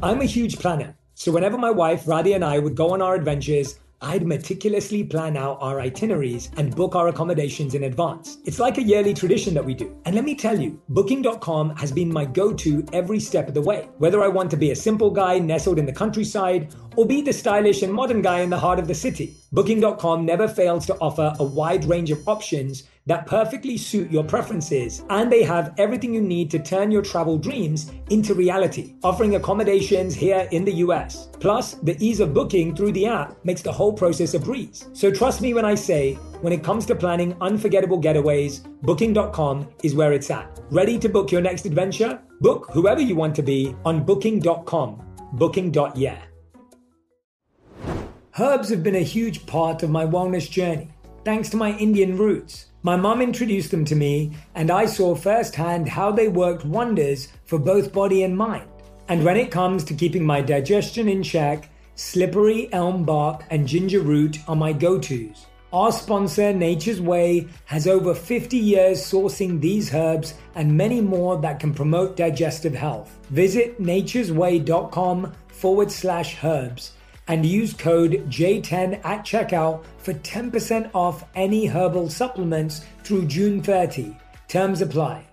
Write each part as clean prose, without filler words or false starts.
I'm a huge planner, so whenever my wife Radhi and I would go on our adventures, I'd meticulously plan out our itineraries and book our accommodations in advance. It's like a yearly tradition that we do. And let me tell you, Booking.com has been my go-to every step of the way. Whether I want to be a simple guy nestled in the countryside or be the stylish and modern guy in the heart of the city, Booking.com never fails to offer a wide range of options that perfectly suit your preferences, and they have everything you need to turn your travel dreams into reality, offering accommodations here in the US. Plus, the ease of booking through the app makes the whole process a breeze. So trust me when I say, when it comes to planning unforgettable getaways, Booking.com is where it's at. Ready to book your next adventure? Book whoever you want to be on Booking.com. Booking.yeah. Herbs have been a huge part of my wellness journey, thanks to my Indian roots. My mum introduced them to me, and I saw firsthand how they worked wonders for both body and mind. And when it comes to keeping my digestion in check, slippery elm bark and ginger root are my go-tos. Our sponsor, Nature's Way, has over 50 years sourcing these herbs and many more that can promote digestive health. Visit naturesway.com/herbs and use code J10 at checkout for 10% off any herbal supplements through June 30. Terms apply.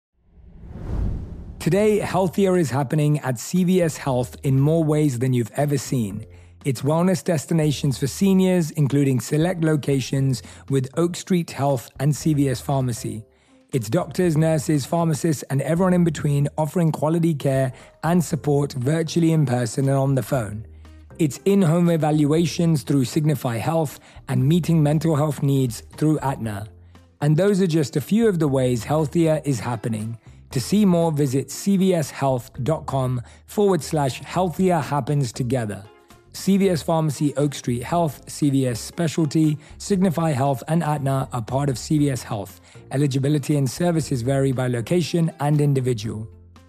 Today, healthier is happening at CVS Health in more ways than you've ever seen. It's wellness destinations for seniors, including select locations with Oak Street Health and CVS Pharmacy. It's doctors, nurses, pharmacists, and everyone in between offering quality care and support virtually in person and on the phone. It's in-home evaluations through Signify Health and meeting mental health needs through Aetna. And those are just a few of the ways healthier is happening. To see more, visit cvshealth.com/healthier happens together. CVS Pharmacy, Oak Street Health, CVS Specialty, Signify Health, and Aetna are part of CVS Health. Eligibility and services vary by location and individual.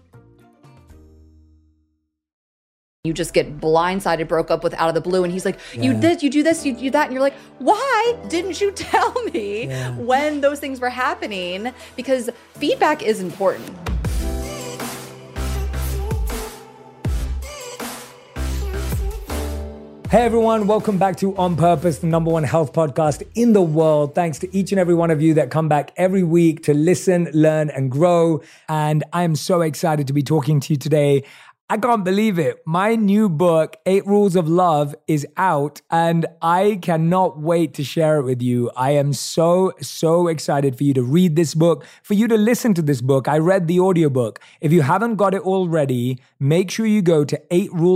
You just get blindsided, broke up with out of the blue. And he's like, you this, you do this, you do that. And you're like, why didn't you tell me when those things were happening? Because feedback is important. Hey everyone, welcome back to On Purpose, the #1 health podcast in the world. Thanks to each and every one of you that come back every week to listen, learn, and grow. And I'm so excited to be talking to you today. I can't believe it. My new book, 8 Rules of Love, is out and I cannot wait to share it with you. I am so excited for you to read this book, for you to listen to this book. I read the audiobook. If you haven't got it already, make sure you go to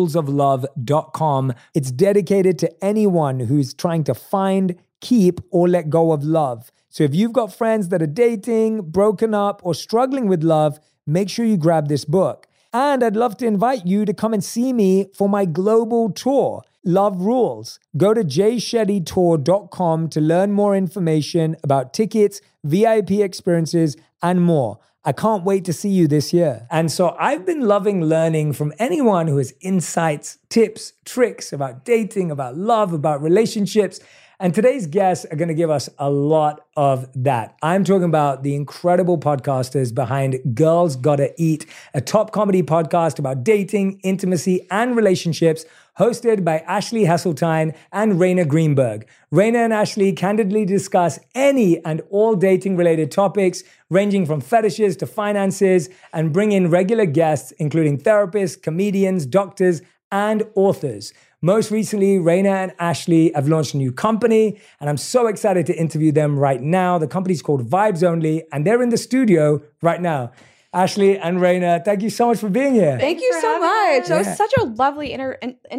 8rulesoflove.com. It's dedicated to anyone who's trying to find, keep, or let go of love. So if you've got friends that are dating, broken up, or struggling with love, make sure you grab this book. And I'd love to invite you to come and see me for my global tour, Love Rules. Go to jayshettytour.com to learn more information about tickets, VIP experiences, and more. I can't wait to see you this year. And so I've been loving learning from anyone who has insights, tips, tricks about dating, about love, about relationships. And today's guests are going to give us a lot of that. I'm talking about the incredible podcasters behind Girls Gotta Eat, a top comedy podcast about dating, intimacy, and relationships, hosted by Ashley Hesseltine and Raina Greenberg. Raina and Ashley candidly discuss any and all dating-related topics, ranging from fetishes to finances, and bring in regular guests, including therapists, comedians, doctors, and authors. Most recently, Raina and Ashley have launched a new company, and I'm so excited to interview them right now. The company's called Vibes Only, and they're in the studio right now. Ashley and Raina, thank you so much for being here. Thank you so much. That was such a lovely intro.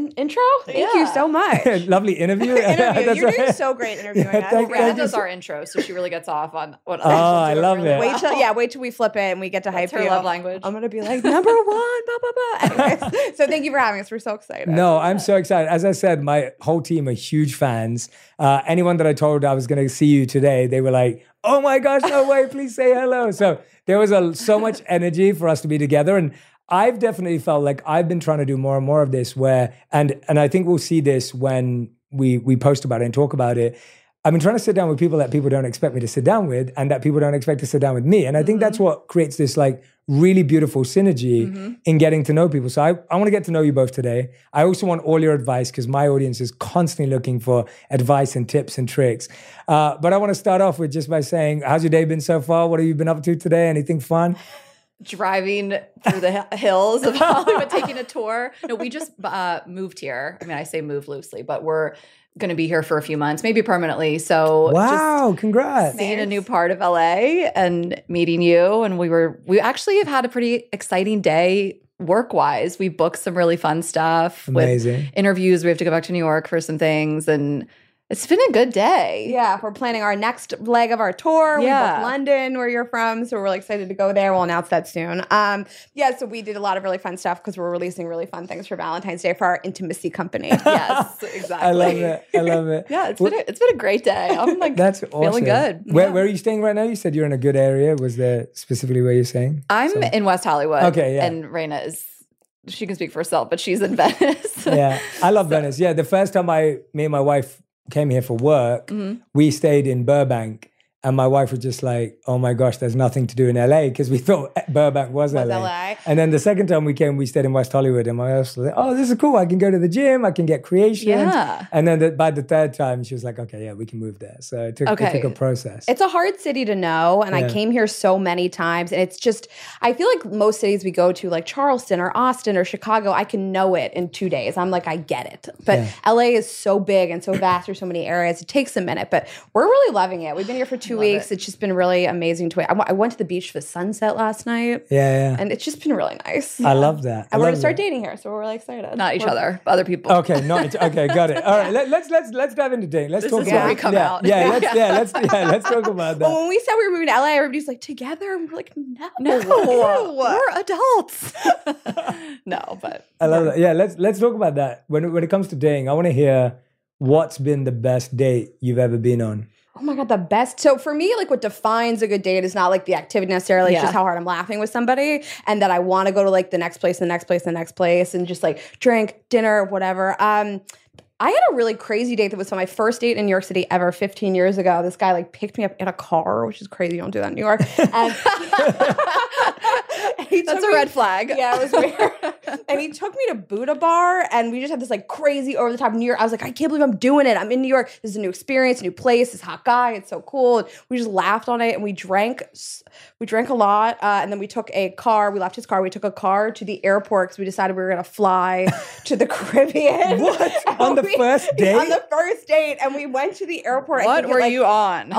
Thank you so much. Lovely interview. You're doing so great interviewing us. Raina does our intro, so she really gets off on what I love it. Wait till we flip it and we get to hype her you. love language. I'm going to be like, #1, blah, blah, blah. Anyways, so thank you for having us. We're so excited. No, I'm so excited. As I said, my whole team are huge fans. Anyone that I told I was going to see you today, they were like, oh my gosh, no way, please say hello. So there was so much energy for us to be together. And I've definitely felt like I've been trying to do more and more of this and I think we'll see this when we post about it and talk about it. I've been trying to sit down with people that people don't expect me to sit down with and that people don't expect to sit down with me. And I think that's what creates this like really beautiful synergy in getting to know people. So I want to get to know you both today. I also want all your advice because my audience is constantly looking for advice and tips and tricks. But I want to start off with just by saying, how's your day been so far? What have you been up to today? Anything fun? Driving through the hills of Hollywood, taking a tour. No, we just moved here. I mean, I say move loosely, but we're going to be here for a few months, maybe permanently. So wow, congrats. Seeing a new part of LA and meeting you. And we actually have had a pretty exciting day work-wise. We booked some really fun stuff. Amazing. With interviews. We have to go back to New York for some things. And it's been a good day. Yeah, we're planning our next leg of our tour. Yeah. We booked London, where you're from, so we're really excited to go there. We'll announce that soon. So we did a lot of really fun stuff because we're releasing really fun things for Valentine's Day for our intimacy company. Yes, exactly. I love it. Yeah, it's been a great day. I'm like that's awesome. Feeling good. Where are you staying right now? You said you're in a good area. Was there specifically where you're staying? I'm in West Hollywood. Okay, yeah. And Raina she can speak for herself, but she's in Venice. Yeah, I love Venice. Yeah, the first time me and my wife came here for work, we stayed in Burbank. And my wife was just like, oh my gosh, there's nothing to do in LA because we thought Burbank was LA. And then the second time we came, we stayed in West Hollywood. And my wife was like, oh, this is cool. I can go to the gym. I can get creations. Yeah. And then by the third time, she was like, okay, yeah, we can move there. So it took a process. It's a hard city to know. And I came here so many times. And it's just, I feel like most cities we go to, like Charleston or Austin or Chicago, I can know it in 2 days. I'm like, I get it. But LA is so big and so vast. There's so many areas. It takes a minute. But we're really loving it. We've been here for 2 weeks. It's just been really amazing to I went to the beach for the sunset last night. Yeah. And it's just been really nice. I love that. And we're going to start dating here, so we're really excited. Not each other, but other people. Okay, okay, got it. All right, let's dive into dating. Let's talk about we come out. Let's talk about that. Well, when we said we were moving to LA, everybody's like, together? And we're like, no. We're adults. No, but I love that. Yeah, let's talk about that. When it comes to dating, I want to hear what's been the best date you've ever been on. Oh my God, the best. So for me, like what defines a good date is not like the activity necessarily, it's just how hard I'm laughing with somebody and that I want to go to like the next place and just like drink, dinner, whatever. I had a really crazy date that was my first date in New York City ever 15 years ago. This guy like picked me up in a car, which is crazy. You don't do that in New York. And that's a red flag. Yeah, it was weird. And he took me to Buddha Bar, and we just had this like crazy over the top New York. I was like, I can't believe I'm doing it. I'm in New York. This is a new experience, a new place. This hot guy, it's so cool. And we just laughed on it, and we drank a lot. And then we took a car. We left his car. We took a car to the airport because we decided we were going to fly to the Caribbean. What? On the first date? On the first date, and we went to the airport. What were you on?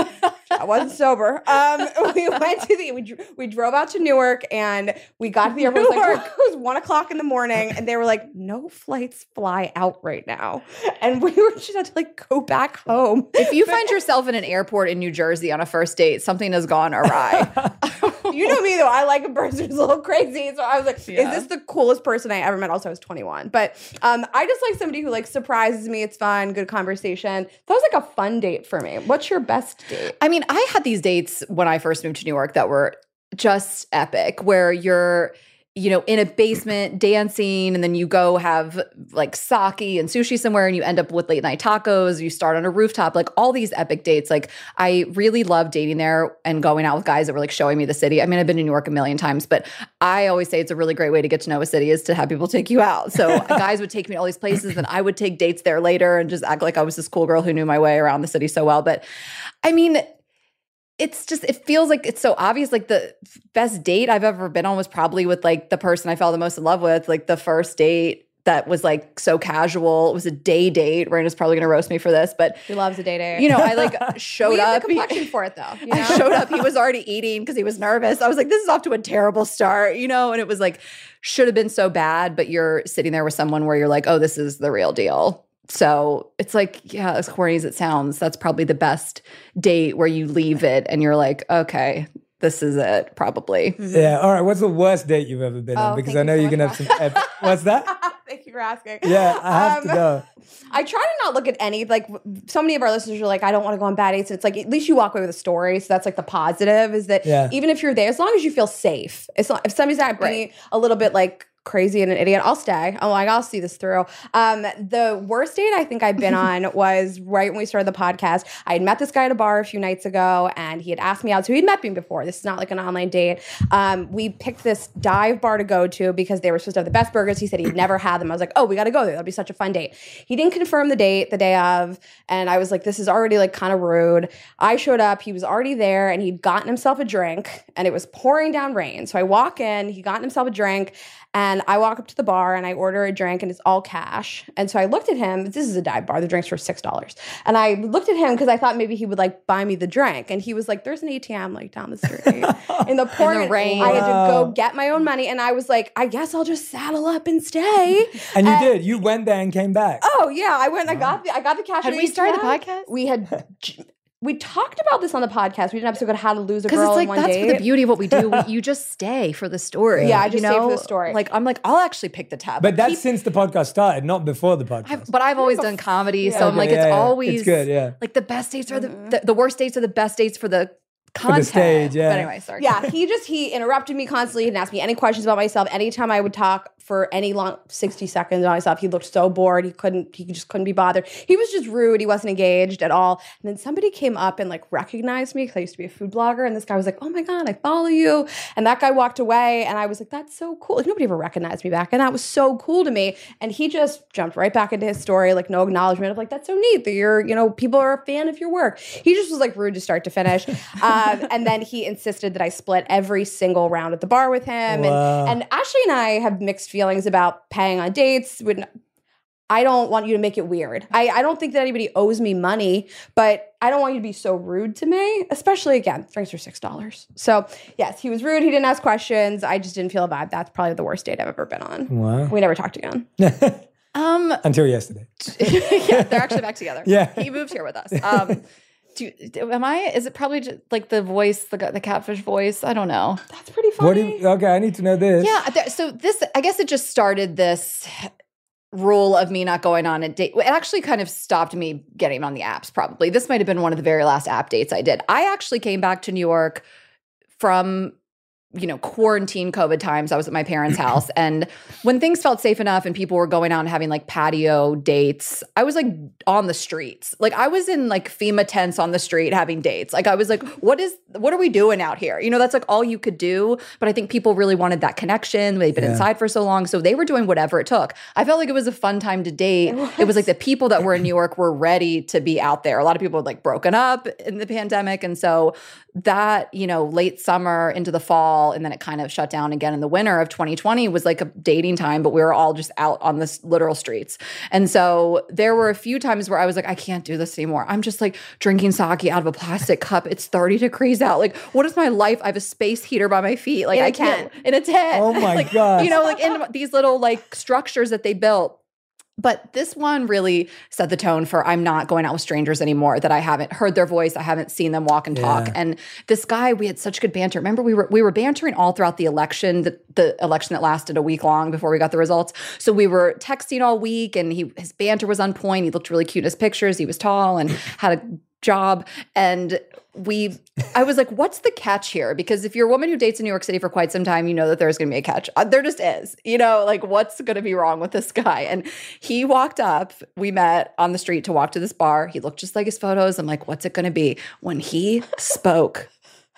I wasn't sober. We went to we drove out to Newark, and we got to the airport. It was 1 o'clock in the morning, and they were like, "No flights fly out right now," and we were just had to like go back home. If you find yourself in an airport in New Jersey on a first date, something has gone awry. You know me though; I like a person who's a little crazy. So I was like, "Is this the coolest person I ever met?" Also, I was 21, but I just like somebody who like surprises me. It's fun, good conversation. That was like a fun date for me. What's your best date? I mean, I had these dates when I first moved to New York that were just epic, where you're, in a basement dancing, and then you go have like sake and sushi somewhere, and you end up with late night tacos. You start on a rooftop, like all these epic dates. Like I really love dating there and going out with guys that were like showing me the city. I mean, I've been to New York a million times, but I always say it's a really great way to get to know a city is to have people take you out. So guys would take me to all these places, and I would take dates there later and just act like I was this cool girl who knew my way around the city so well. But I mean, it feels like it's so obvious. Like the best date I've ever been on was probably with like the person I fell the most in love with, like the first date that was like so casual. It was a day date. Raina's probably going to roast me for this, but she loves a day date. I like showed up. The complexion for it though. I showed up. He was already eating because he was nervous. I was like, this is off to a terrible start, and it was like, should have been so bad, but you're sitting there with someone where you're like, oh, this is the real deal. So it's like, yeah, as corny as it sounds, that's probably the best date where you leave it and you're like, okay, this is it, probably. Yeah. All right. What's the worst date you've ever been on? Because I know you're going to have some. What's that? Thank you for asking. Yeah, I have to know. I try to not look at any, like, so many of our listeners are like, I don't want to go on bad dates. And it's like, at least you walk away with a story. So that's like the positive is that even if you're there, as long as you feel safe, if somebody's not being a little bit like crazy and an idiot. I'll stay. I'm like, I'll see this through. The worst date I think I've been on was right when we started the podcast. I had met this guy at a bar a few nights ago, and he had asked me out. So he'd met me before. This is not like an online date. We picked this dive bar to go to because they were supposed to have the best burgers. He said he'd never had them. I was like, oh, we got to go there. That'll be such a fun date. He didn't confirm the date the day of, and I was like, this is already like kind of rude. I showed up. He was already there, and he'd gotten himself a drink, and it was pouring down rain. So I walk in. He gotten himself a drink, and I walk up to the bar, and I order a drink, and it's all cash. And so I looked at him. This is a dive bar. The drinks were $6. And I looked at him because I thought maybe he would like buy me the drink. And he was like, there's an ATM like down the street. In the pouring rain. I had to go get my own money. And I was like, I guess I'll just saddle up and stay. And you did. You went there and came back. Oh, yeah. I went and I got the cash. Had we started the podcast? We talked about this on the podcast. We did an episode called How to Lose a Girl Because it's like, in One that's Date. the beauty of what we do. You just stay for the story. Yeah, I just stay for the story. Like, I'm like, I'll actually pick the tab. But that's since the podcast started, not before the podcast. But I've always done comedy, so I'm like, it's always it's good, yeah. Like the best dates are the worst dates are the best dates for the content. For the stage, yeah. But anyway, sorry. Yeah, he interrupted me constantly. He didn't ask me any questions about myself. Anytime I would talk for any long 60 seconds on myself, he looked so bored. He just couldn't be bothered. He was just rude. He wasn't engaged at all. And then somebody came up and like recognized me because I used to be a food blogger. And this guy was like, oh my God, I follow you. And that guy walked away. And I was like, that's so cool. Like nobody ever recognized me back. And that was so cool to me. And he just jumped right back into his story, like no acknowledgement of like, that's so neat that you're, people are a fan of your work. He just was like rude to start to finish. And then he insisted that I split every single round at the bar with him. Wow. And Ashley and I have mixed feelings about paying on dates. I don't want you to make it weird. I don't think that anybody owes me money, but I don't want you to be so rude to me, especially, again, drinks are $6. So, yes, he was rude. He didn't ask questions. I just didn't feel a vibe. That's probably the worst date I've ever been on. Wow. We never talked again. Until yesterday. Yeah, they're actually back together. Yeah. He moved here with us. Is it probably just like the voice, the catfish voice? I don't know. That's pretty funny. Okay, I need to know this. Yeah. So this, I guess it just started this rule of me not going on a date. It actually kind of stopped me getting on the apps, probably. This might have been one of the very last app dates I did. I actually came back to New York from quarantine COVID times. I was at my parents' house. And when things felt safe enough and people were going out and having like patio dates, I was like on the streets. Like I was in like FEMA tents on the street having dates. Like I was like, what are we doing out here? That's like all you could do. But I think people really wanted that connection. They've been inside for so long. So they were doing whatever it took. I felt like it was a fun time to date. It was like the people that were in New York were ready to be out there. A lot of people had like broken up in the pandemic. And so that, late summer into the fall, and then it kind of shut down again in the winter of 2020 was like a dating time, but we were all just out on the literal streets. And so there were a few times where I was like, I can't do this anymore. I'm just like drinking sake out of a plastic cup. It's 30 degrees out. Like, what is my life? I have a space heater by my feet. Like I can't in a tent. Oh my like, God. Like in these little like structures that they built. But this one really set the tone for I'm not going out with strangers anymore, that I haven't heard their voice. I haven't seen them walk and talk. Yeah. And this guy, we had such good banter. Remember, we were bantering all throughout the election, the election that lasted a week long before we got the results. So we were texting all week, and his banter was on point. He looked really cute in his pictures. He was tall and had a job. And I was like, what's the catch here? Because if you're a woman who dates in New York City for quite some time, you know that there's going to be a catch. There just is, like what's going to be wrong with this guy? And he walked up, we met on the street to walk to this bar. He looked just like his photos. I'm like, what's it going to be? When he spoke,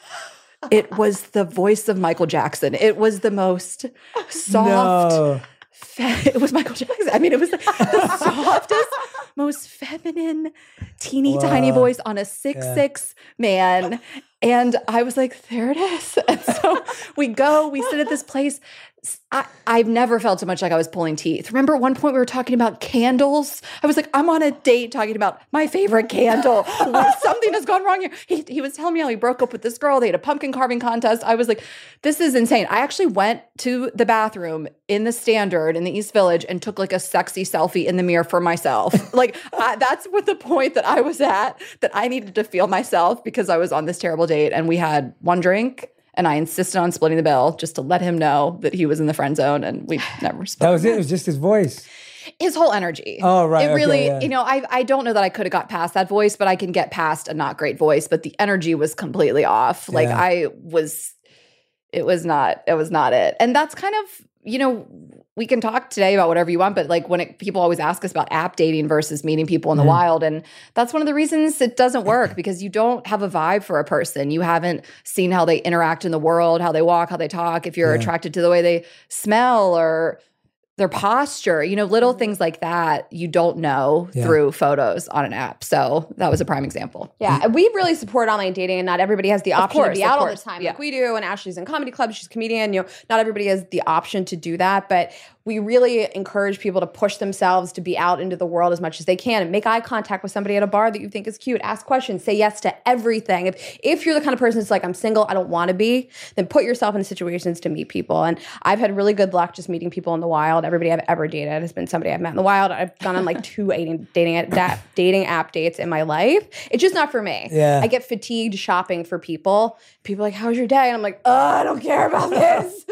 it was the voice of Michael Jackson. It was the most soft. No. It was Michael Jackson. I mean, it was the softest, most feminine, teeny tiny voice on a 6'6" man. And I was like, there it is. And so we sit at this place. I've never felt so much like I was pulling teeth. Remember at one point we were talking about candles? I was like, I'm on a date talking about my favorite candle. Something has gone wrong here. He was telling me how he broke up with this girl. They had a pumpkin carving contest. I was like, this is insane. I actually went to the bathroom in the Standard in the East Village and took like a sexy selfie in the mirror for myself. Like that's what the point that I was at, that I needed to feel myself because I was on this terrible date and we had one drink. And I insisted on splitting the bill just to let him know that he was in the friend zone, and we never spoke. That was it? It was just his voice? His whole energy. Oh, right. It really, yeah. I don't know that I could have got past that voice, but I can get past a not great voice. But the energy was completely off. Like it was not it. And that's kind of, we can talk today about whatever you want, but like people always ask us about app dating versus meeting people in the wild. And that's one of the reasons it doesn't work, because you don't have a vibe for a person. You haven't seen how they interact in the world, how they walk, how they talk, if you're attracted to the way they smell or their posture, little things like that you don't know through photos on an app. So that was a prime example. Yeah, we really support online dating, and not everybody has the option to be out all the time like we do. And Ashley's in comedy clubs, she's a comedian. Not everybody has the option to do that, but we really encourage people to push themselves to be out into the world as much as they can and make eye contact with somebody at a bar that you think is cute. Ask questions, say yes to everything. If you're the kind of person that's like, I'm single, I don't want to be, then put yourself in situations to meet people. And I've had really good luck just meeting people in the wild. Everybody I've ever dated has been somebody I've met in the wild. I've gone on like 2 dating app dates in my life. It's just not for me. Yeah. I get fatigued shopping for people. People are like, how's your day? And I'm like, I don't care about this.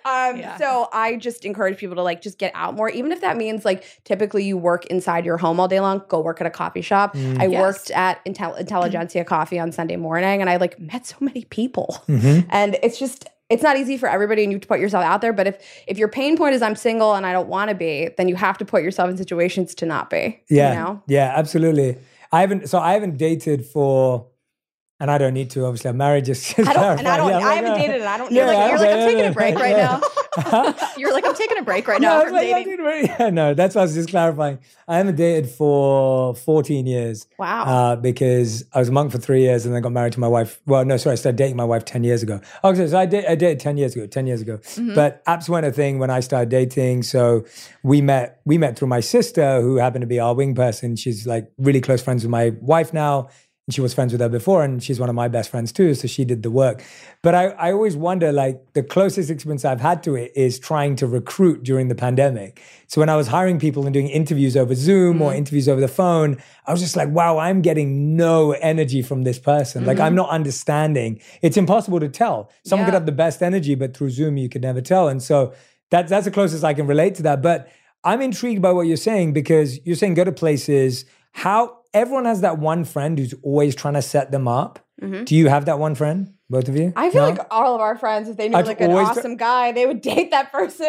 So I just encourage people to like just get out more, even if that means like typically you work inside your home all day long, go work at a coffee shop. I worked at Intelligentsia Coffee on Sunday morning, and I like met so many people. And it's not easy for everybody, and you have to put yourself out there. But if your pain point is I'm single and I don't want to be, then you have to put yourself in situations to not be. Yeah, absolutely. I haven't dated for. And I don't need to, obviously. I'm married, just I haven't dated and I don't need You're like, I'm taking a break right now. You're like, I'm taking a break right now from dating. No, that's what I was just clarifying. I haven't dated for 14 years. Wow. Because I was a monk for 3 years and then got married to my wife. Well, no, sorry, I started dating my wife 10 years ago. Okay, so I dated 10 years ago. But apps weren't a thing when I started dating. So we met through my sister, who happened to be our wing person. She's like really close friends with my wife now. And she was friends with her before, and she's one of my best friends too, so she did the work. But I always wonder, like, the closest experience I've had to it is trying to recruit during the pandemic. So when I was hiring people and doing interviews over Zoom or interviews over the phone, I was just like, wow, I'm getting no energy from this person. Like, I'm not understanding. It's impossible to tell. Someone could have the best energy, but through Zoom, you could never tell. And so that's the closest I can relate to that. But I'm intrigued by what you're saying, because you're saying go to places. How everyone has that one friend who's always trying to set them up. Do you have that one friend? Both of you? I feel like all of our friends, if they knew like an awesome guy, they would date that person.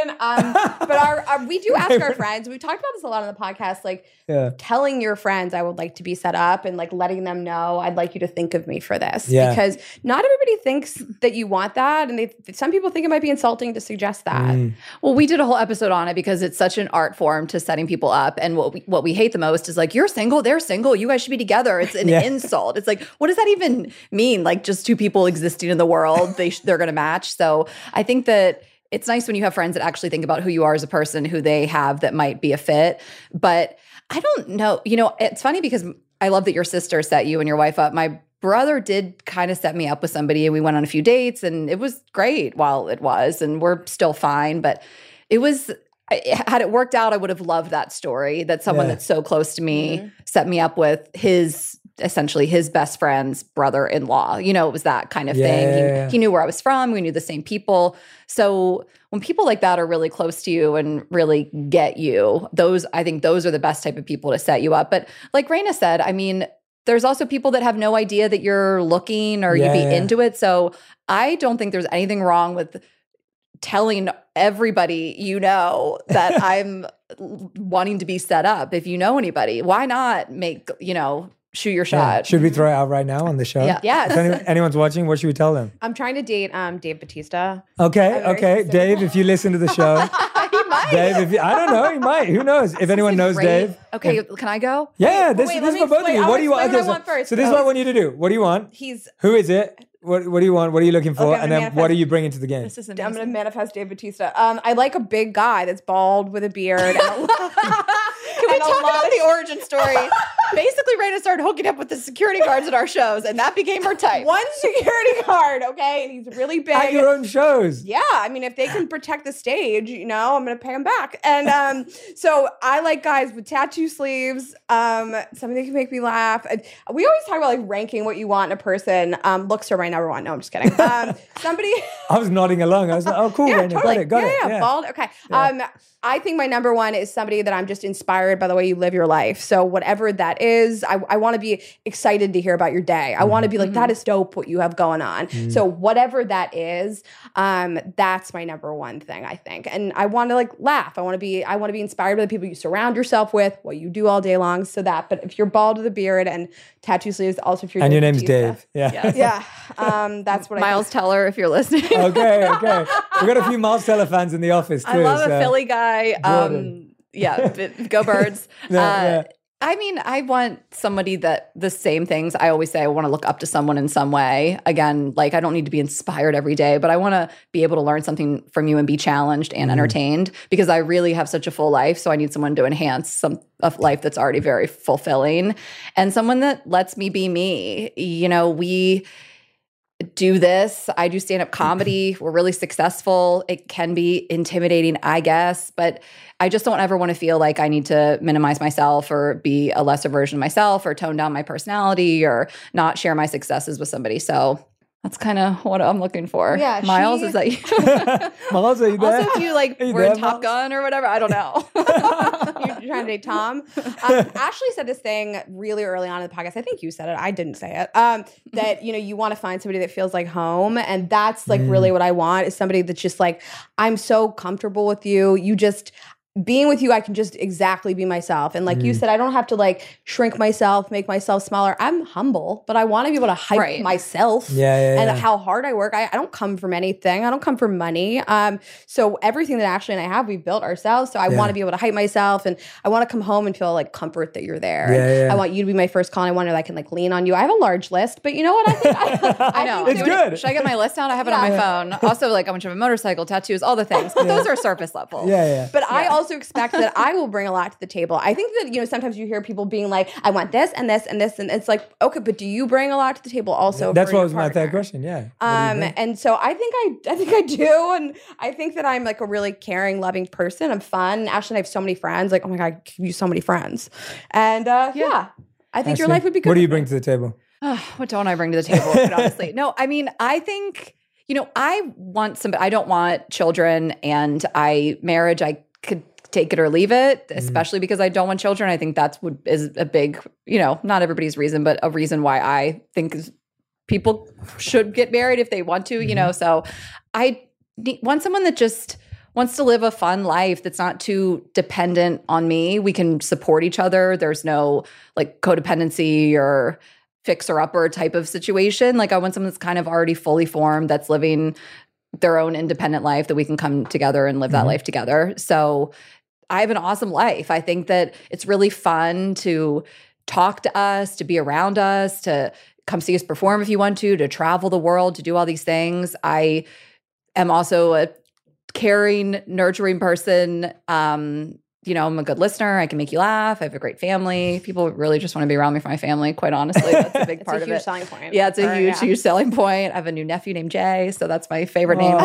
But we do ask our friends. We've talked about this a lot on the podcast, like telling your friends, I would like to be set up, and like letting them know, I'd like you to think of me for this. Because not everybody thinks that you want that. And some people think it might be insulting to suggest that. Well, we did a whole episode on it because it's such an art form to setting people up. And what we hate the most is like, you're single, they're single, you guys should be together. It's an insult. It's like, what does that even mean? Like, just two people existing in the world, they're going to match. So I think that it's nice when you have friends that actually think about who you are as a person, who they have that might be a fit. But I don't know. It's funny because I love that your sister set you and your wife up. My brother did kind of set me up with somebody, and we went on a few dates, and it was great while it was, and we're still fine. But had it worked out, I would have loved that story, that someone that's so close to me set me up with essentially his best friend's brother-in-law. It was that kind of thing. He knew where I was from. We knew the same people. So when people like that are really close to you and really get you, I think those are the best type of people to set you up. But like Raina said, I mean, there's also people that have no idea that you're looking or you'd be into it. So I don't think there's anything wrong with telling everybody that I'm wanting to be set up. If you know anybody, why not shoot your shot? Should we throw it out right now on the show? Yeah. If anyone's watching, what should we tell them? I'm trying to date Dave Bautista. Okay. Dave, if you listen to the show. He might. Dave, I don't know, he might. Who knows? If anyone knows Dave. Okay, can I go? Yeah, this is for both of you. What do you want? So this is what I want you to do. What do you want? Who is it? What do you want? What are you looking for? And then what are you bringing to the game? I'm going to manifest Dave Bautista. I like a big guy that's bald with a beard. Can we talk about the origin story? Basically, Raina started hooking up with the security guards at our shows, and that became her type. One security guard, okay? And he's really big. At your own shows. Yeah, I mean, if they can protect the stage, I'm going to pay them back. And so I like guys with tattoo sleeves, something that can make me laugh. We always talk about like ranking what you want in a person. Looks are my number one. No, I'm just kidding. Somebody. I was nodding along. I was like, oh, cool, Raina. Totally. Got it. Yeah, bald. Okay. Yeah. I think my number one is somebody that I'm just inspired by the way you live your life. So whatever that is, I want to be excited to hear about your day. I want to be like, that is dope what you have going on. So whatever that is, that's my number one thing, I think. And I want to like laugh. I want to be inspired by the people you surround yourself with, what you do all day long. So that, but if you're bald with a beard and tattoo sleeves, also if you're and your name's Dave. Yeah. That's what Miles Teller, if you're listening. Okay. We got a few Miles Teller fans in the office too. I love a Philly guy. Go Birds. I mean, I want somebody that the same things. I always say I want to look up to someone in some way. Again, like I don't need to be inspired every day, but I want to be able to learn something from you and be challenged and entertained because I really have such a full life. So I need someone to enhance a life that's already very fulfilling and someone that lets me be me. You know, we do this. I do stand-up comedy. We're really successful. It can be intimidating, I guess, but I just don't ever want to feel like I need to minimize myself or be a lesser version of myself or tone down my personality or not share my successes with somebody. So that's kind of what I'm looking for. Yeah, Miles, is that you? Miles, are you there? Also, if you like were in Top Gun or whatever, I don't know. You're trying to date Tom. Ashley said this thing really early on in the podcast. I think you said it. I didn't say it. That, you know, you want to find somebody that feels like home. And that's like really what I want is somebody that's just like, I'm so comfortable with you. You just... being with you, I can just exactly be myself. And like you said, I don't have to like shrink myself, make myself smaller. I'm humble, but I want to be able to hype myself and how hard I work. I don't come from anything. I don't come from money. So everything that Ashley and I have, we built ourselves. So I want to be able to hype myself and I want to come home and feel like comfort that you're there. I want you to be my first call. And I want to, I can like lean on you. I have a large list, but you know what? I think I know. It's good. Should I get my list out? I have it on my phone. Also, like, I want you to have a motorcycle, tattoos, all the things. But those are surface level. But I also expect that I will bring a lot to the table. I think that, you know, sometimes you hear people being like, I want this and this and this. And it's like, okay, but do you bring a lot to the table also? That's what was my third question. And so I think I do. And I think that I'm like a really caring, loving person. I'm fun. Ashley and I have so many friends. Like, oh my God, I give you so many friends. And I think your life would be good. What do you bring to the table? What don't I bring to the table, honestly? No, I mean, I think, you know, I don't want children and marriage, I could take it or leave it, especially because I don't want children. I think is a big, you know, not everybody's reason, but a reason why I think people should get married if they want to, you know. So I want someone that just wants to live a fun life that's not too dependent on me. We can support each other. There's no like codependency or fixer-upper type of situation. Like I want someone that's kind of already fully formed, that's living their own independent life, that we can come together and live that life together. So I have an awesome life. I think that it's really fun to talk to us, to be around us, to come see us perform if you want to travel the world, to do all these things. I am also a caring, nurturing person. You know, I'm a good listener. I can make you laugh. I have a great family. People really just want to be around me for my family, quite honestly. That's a big part of it. It's a huge selling point. Yeah, it's a huge selling point. I have a new nephew named Jay, so that's my favorite name.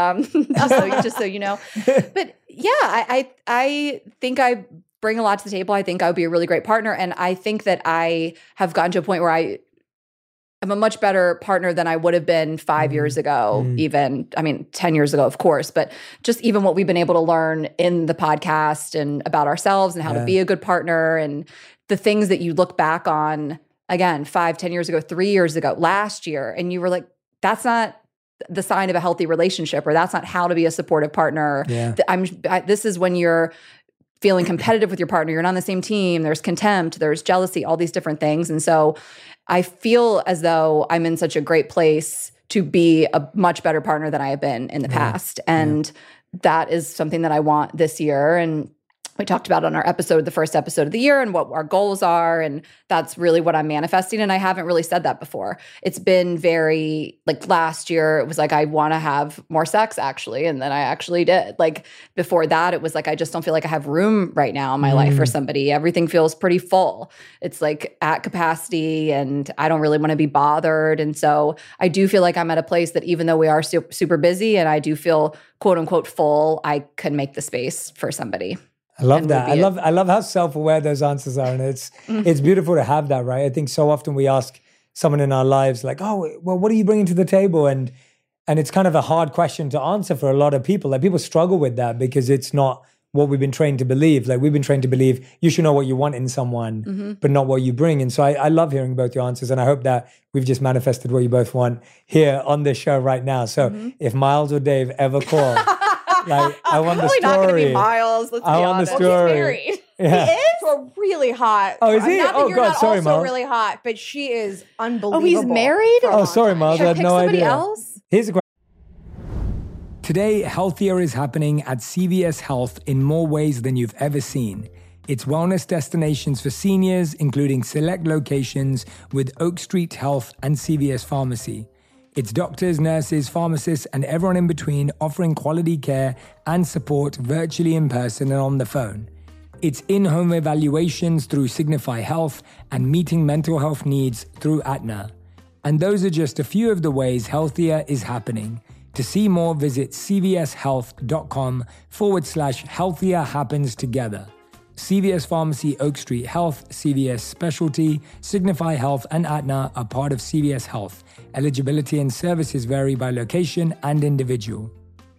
Just so you know. But yeah, I think I bring a lot to the table. I think I would be a really great partner. And I think that I have gotten to a point where I'm a much better partner than I would have been 5 years ago, even, 10 years ago, of course, but just even what we've been able to learn in the podcast and about ourselves and how to be a good partner and the things that you look back on, again, 5, 10 years ago, 3 years ago, last year, and you were like, that's not the sign of a healthy relationship, or that's not how to be a supportive partner. This is when you're feeling competitive with your partner, you're not on the same team, there's contempt, there's jealousy, all these different things. And so I feel as though I'm in such a great place to be a much better partner than I have been in the past. And that is something that I want this year. And we talked about on our episode, the first episode of the year, and what our goals are. And that's really what I'm manifesting. And I haven't really said that before. It's been very, like last year, it was like, I want to have more sex actually. And then I actually did. Like before that, it was like, I just don't feel like I have room right now in my life for somebody. Everything feels pretty full. It's like at capacity and I don't really want to be bothered. And so I do feel like I'm at a place that even though we are super busy and I do feel quote unquote full, I can make the space for somebody. I love that. I love how self-aware those answers are. And it's beautiful to have that, right? I think so often we ask someone in our lives like, oh, well, what are you bringing to the table? And it's kind of a hard question to answer for a lot of people. Like people struggle with that because it's not what we've been trained to believe. Like we've been trained to believe you should know what you want in someone, but not what you bring. And so I love hearing both your answers. And I hope that we've just manifested what you both want here on this show right now. So if Miles or Dave ever call, like I want the story. Not going to be Miles. Let's be honest. I want the story. He's married. Yeah. He is really hot. Oh, is he? Not that Oh, you're God, not sorry, also Miles. really hot, but she is unbelievable. Oh, he's married? Oh, sorry, Miles. Should I I had pick no somebody idea. else? Here's a question. Today, Healthier is happening at CVS Health in more ways than you've ever seen. It's wellness destinations for seniors, including select locations with Oak Street Health and CVS Pharmacy. It's doctors, nurses, pharmacists, and everyone in between offering quality care and support virtually in person and on the phone. It's in-home evaluations through Signify Health and meeting mental health needs through Aetna. And those are just a few of the ways Healthier is happening. To see more, visit cvshealth.com/healthier happens together. CVS Pharmacy, Oak Street Health, CVS Specialty, Signify Health, and Aetna are part of CVS Health. Eligibility and services vary by location and individual.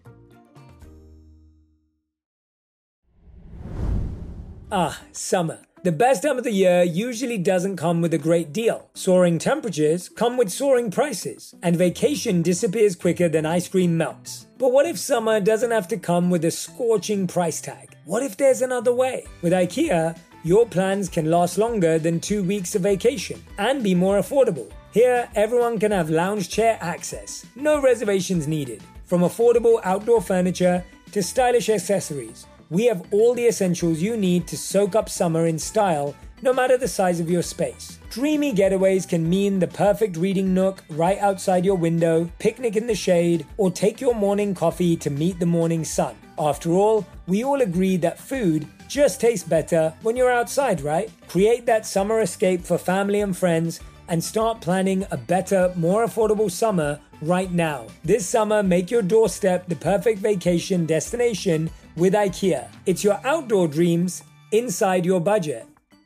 Summer. The best time of the year usually doesn't come with a great deal. Soaring temperatures come with soaring prices, and vacation disappears quicker than ice cream melts. But what if summer doesn't have to come with a scorching price tag? What if there's another way? With IKEA, your plans can last longer than 2 weeks of vacation and be more affordable. Here, everyone can have lounge chair access. No reservations needed. From affordable outdoor furniture to stylish accessories, we have all the essentials you need to soak up summer in style, no matter the size of your space. Dreamy getaways can mean the perfect reading nook right outside your window, picnic in the shade, or take your morning coffee to meet the morning sun. After all, we all agree that food just tastes better when you're outside, right? Create that summer escape for family and friends and start planning a better, more affordable summer right now. This summer, make your doorstep the perfect vacation destination with IKEA. It's your outdoor dreams inside your budget.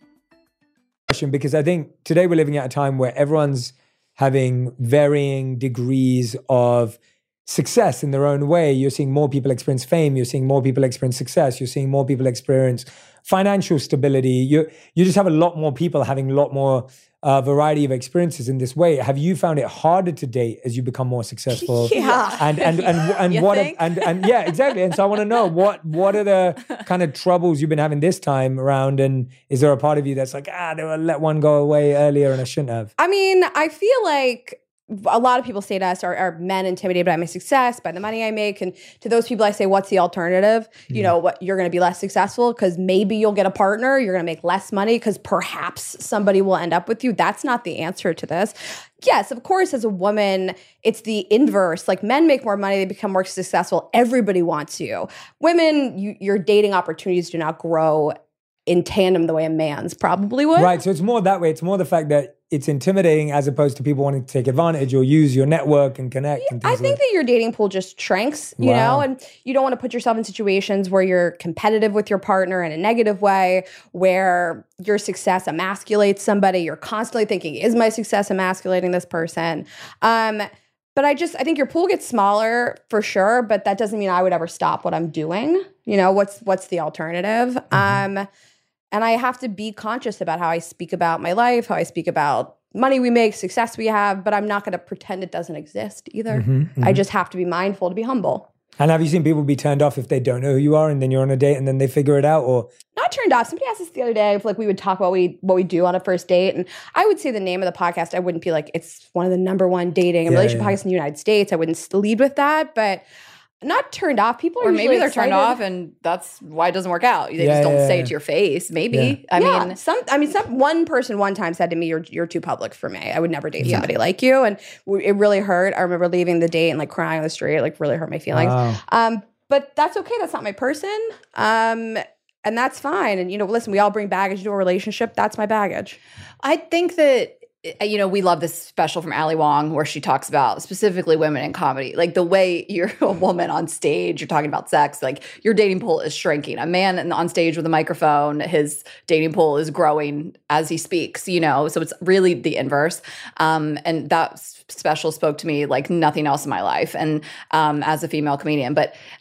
Because I think today we're living at a time where everyone's having varying degrees of success in their own way. You're seeing more people experience fame. You're seeing more people experience success. You're seeing more people experience financial stability. You just have a lot more people having a lot more variety of experiences in this way. Have you found it harder to date as you become more successful? Yeah. And what and yeah, exactly. And so I want to know what are the kind of troubles you've been having this time around, and is there a part of you that's like, they will let one go away earlier and I shouldn't have? I mean, I feel like a lot of people say to us, are men intimidated by my success, by the money I make? And to those people, I say, what's the alternative? You know, what, you're going to be less successful because maybe you'll get a partner. You're going to make less money because perhaps somebody will end up with you. That's not the answer to this. Yes, of course, as a woman, it's the inverse. Like men make more money, they become more successful. Everybody wants you. Women, your dating opportunities do not grow in tandem the way a man's probably would. Right. So it's more that way. It's more the fact that it's intimidating as opposed to people wanting to take advantage or use your network and connect. Yeah, and things I think that your dating pool just shrinks, you know, and you don't want to put yourself in situations where you're competitive with your partner in a negative way, where your success emasculates somebody. You're constantly thinking, is my success emasculating this person? But I think your pool gets smaller for sure, but that doesn't mean I would ever stop what I'm doing. You know, what's the alternative? And I have to be conscious about how I speak about my life, how I speak about money we make, success we have, but I'm not going to pretend it doesn't exist either. I just have to be mindful to be humble. And have you seen people be turned off if they don't know who you are and then you're on a date and then they figure it out? Or not turned off. Somebody asked us the other day if like we would talk about what we do on a first date. And I would say the name of the podcast, I wouldn't be like, it's one of the number one dating and relationship podcasts in the United States. I wouldn't lead with that, but not turned off. People are maybe they're excited. turned off and that's why it doesn't work out. They just don't say it to your face. Maybe. Yeah. I mean, one person one time said to me, you're too public for me. I would never date somebody like you. And it really hurt. I remember leaving the date and like crying on the street, like really hurt my feelings. Wow. But that's okay. That's not my person. And that's fine. And, you know, listen, we all bring baggage to a relationship. That's my baggage. I think that, you know, we love this special from Ali Wong where she talks about specifically women in comedy. Like the way you're a woman on stage, you're talking about sex, like your dating pool is shrinking. A man on stage with a microphone, his dating pool is growing as he speaks, you know? So it's really the inverse. And that special spoke to me like nothing else in my life and as a female comedian. But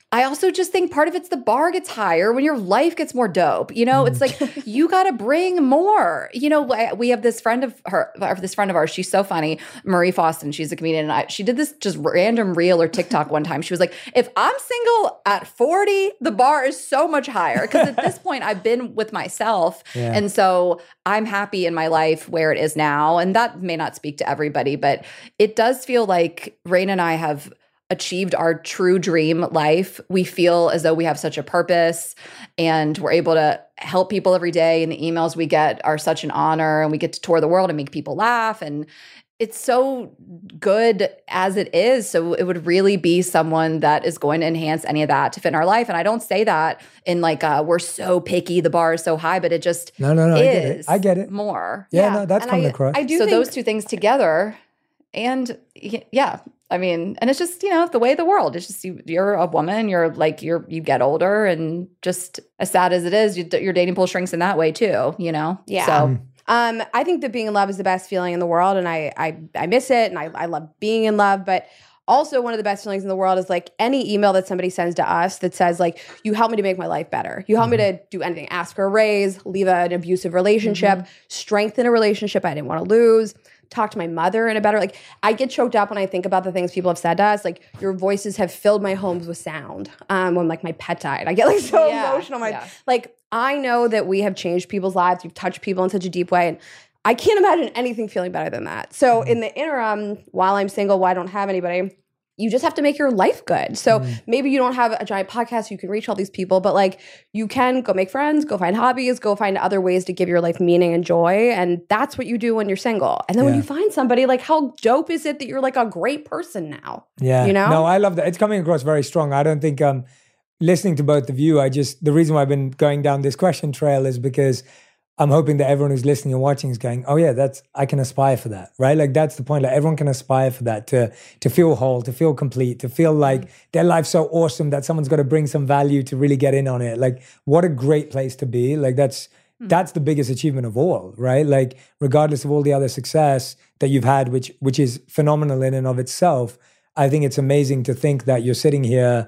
I also just think part of it's the bar gets higher when your life gets more dope. You know, it's like you got to bring more. You know, we have this friend of ours. She's so funny, Marie Faustin. She's a comedian, and she did this just random reel or TikTok one time. She was like, "If I'm single at 40, the bar is so much higher because at this point I've been with myself, and so I'm happy in my life where it is now." And that may not speak to everybody, but it does feel like Raina and I have achieved our true dream life. We feel as though we have such a purpose and we're able to help people every day. And the emails we get are such an honor, and we get to tour the world and make people laugh. And it's so good as it is. So it would really be someone that is going to enhance any of that to fit in our life. And I don't say that in like, we're so picky, the bar is so high, but it just no, is I get it. More. Yeah, no, that's coming across. I do so think those two things together, and yeah, I mean, and it's just, you know, the way of the world. It's just you're a woman, you get older, and just as sad as it is, your dating pool shrinks in that way too, you know? Yeah. So I think that being in love is the best feeling in the world, and I miss it, and I love being in love, but also one of the best feelings in the world is like any email that somebody sends to us that says like, you helped me to make my life better. You helped me to do anything, ask for a raise, leave an abusive relationship, strengthen a relationship I didn't want to lose, talk to my mother in a better, like I get choked up when I think about the things people have said to us. Like, your voices have filled my homes with sound. When like my pet died, I get like so emotional. Like, I know that we have changed people's lives. We've touched people in such a deep way. And I can't imagine anything feeling better than that. So in the interim, while I'm single, while I don't have anybody, you just have to make your life good. So maybe you don't have a giant podcast, you can reach all these people, but like you can go make friends, go find hobbies, go find other ways to give your life meaning and joy. And that's what you do when you're single. And then when you find somebody, like how dope is it that you're like a great person now? Yeah. You know? No, I love that. It's coming across very strong. I don't think listening to both of you, the reason why I've been going down this question trail is because I'm hoping that everyone who's listening and watching is going, oh yeah, I can aspire for that, right? Like that's the point. Like everyone can aspire for that, to feel whole, to feel complete, to feel like their life's so awesome that someone's got to bring some value to really get in on it. Like what a great place to be. Like that's the biggest achievement of all, right? Like regardless of all the other success that you've had, which is phenomenal in and of itself, I think it's amazing to think that you're sitting here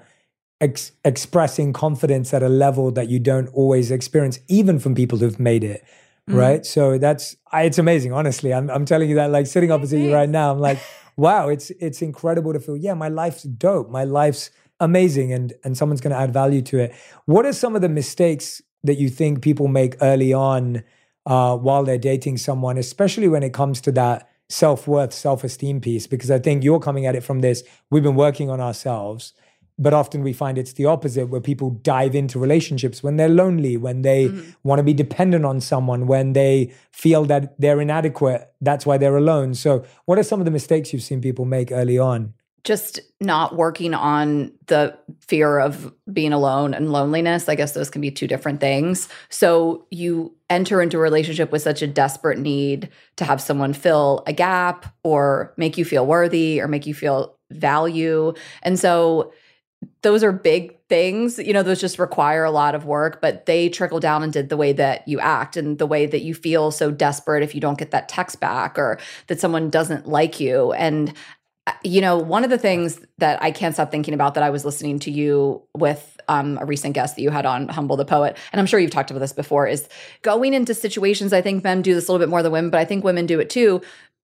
expressing confidence at a level that you don't always experience, even from people who've made it, right? So it's amazing, honestly. I'm telling you that, like sitting opposite you right now, I'm like, wow, it's incredible to feel, yeah, my life's dope, my life's amazing, and someone's going to add value to it. What are some of the mistakes that you think people make early on while they're dating someone, especially when it comes to that self-worth, self-esteem piece? Because I think you're coming at it from this, we've been working on ourselves. But often we find it's the opposite, where people dive into relationships when they're lonely, when they want to be dependent on someone, when they feel that they're inadequate. That's why they're alone. So what are some of the mistakes you've seen people make early on? Just not working on the fear of being alone and loneliness. I guess those can be two different things. So you enter into a relationship with such a desperate need to have someone fill a gap or make you feel worthy or make you feel value. And so those are big things, you know, those just require a lot of work, but they trickle down into the way that you act and the way that you feel so desperate if you don't get that text back or that someone doesn't like you. And, you know, one of the things that I can't stop thinking about that I was listening to you with a recent guest that you had on, Humble the Poet, and I'm sure you've talked about this before, is going into situations. I think men do this a little bit more than women, but I think women do it too.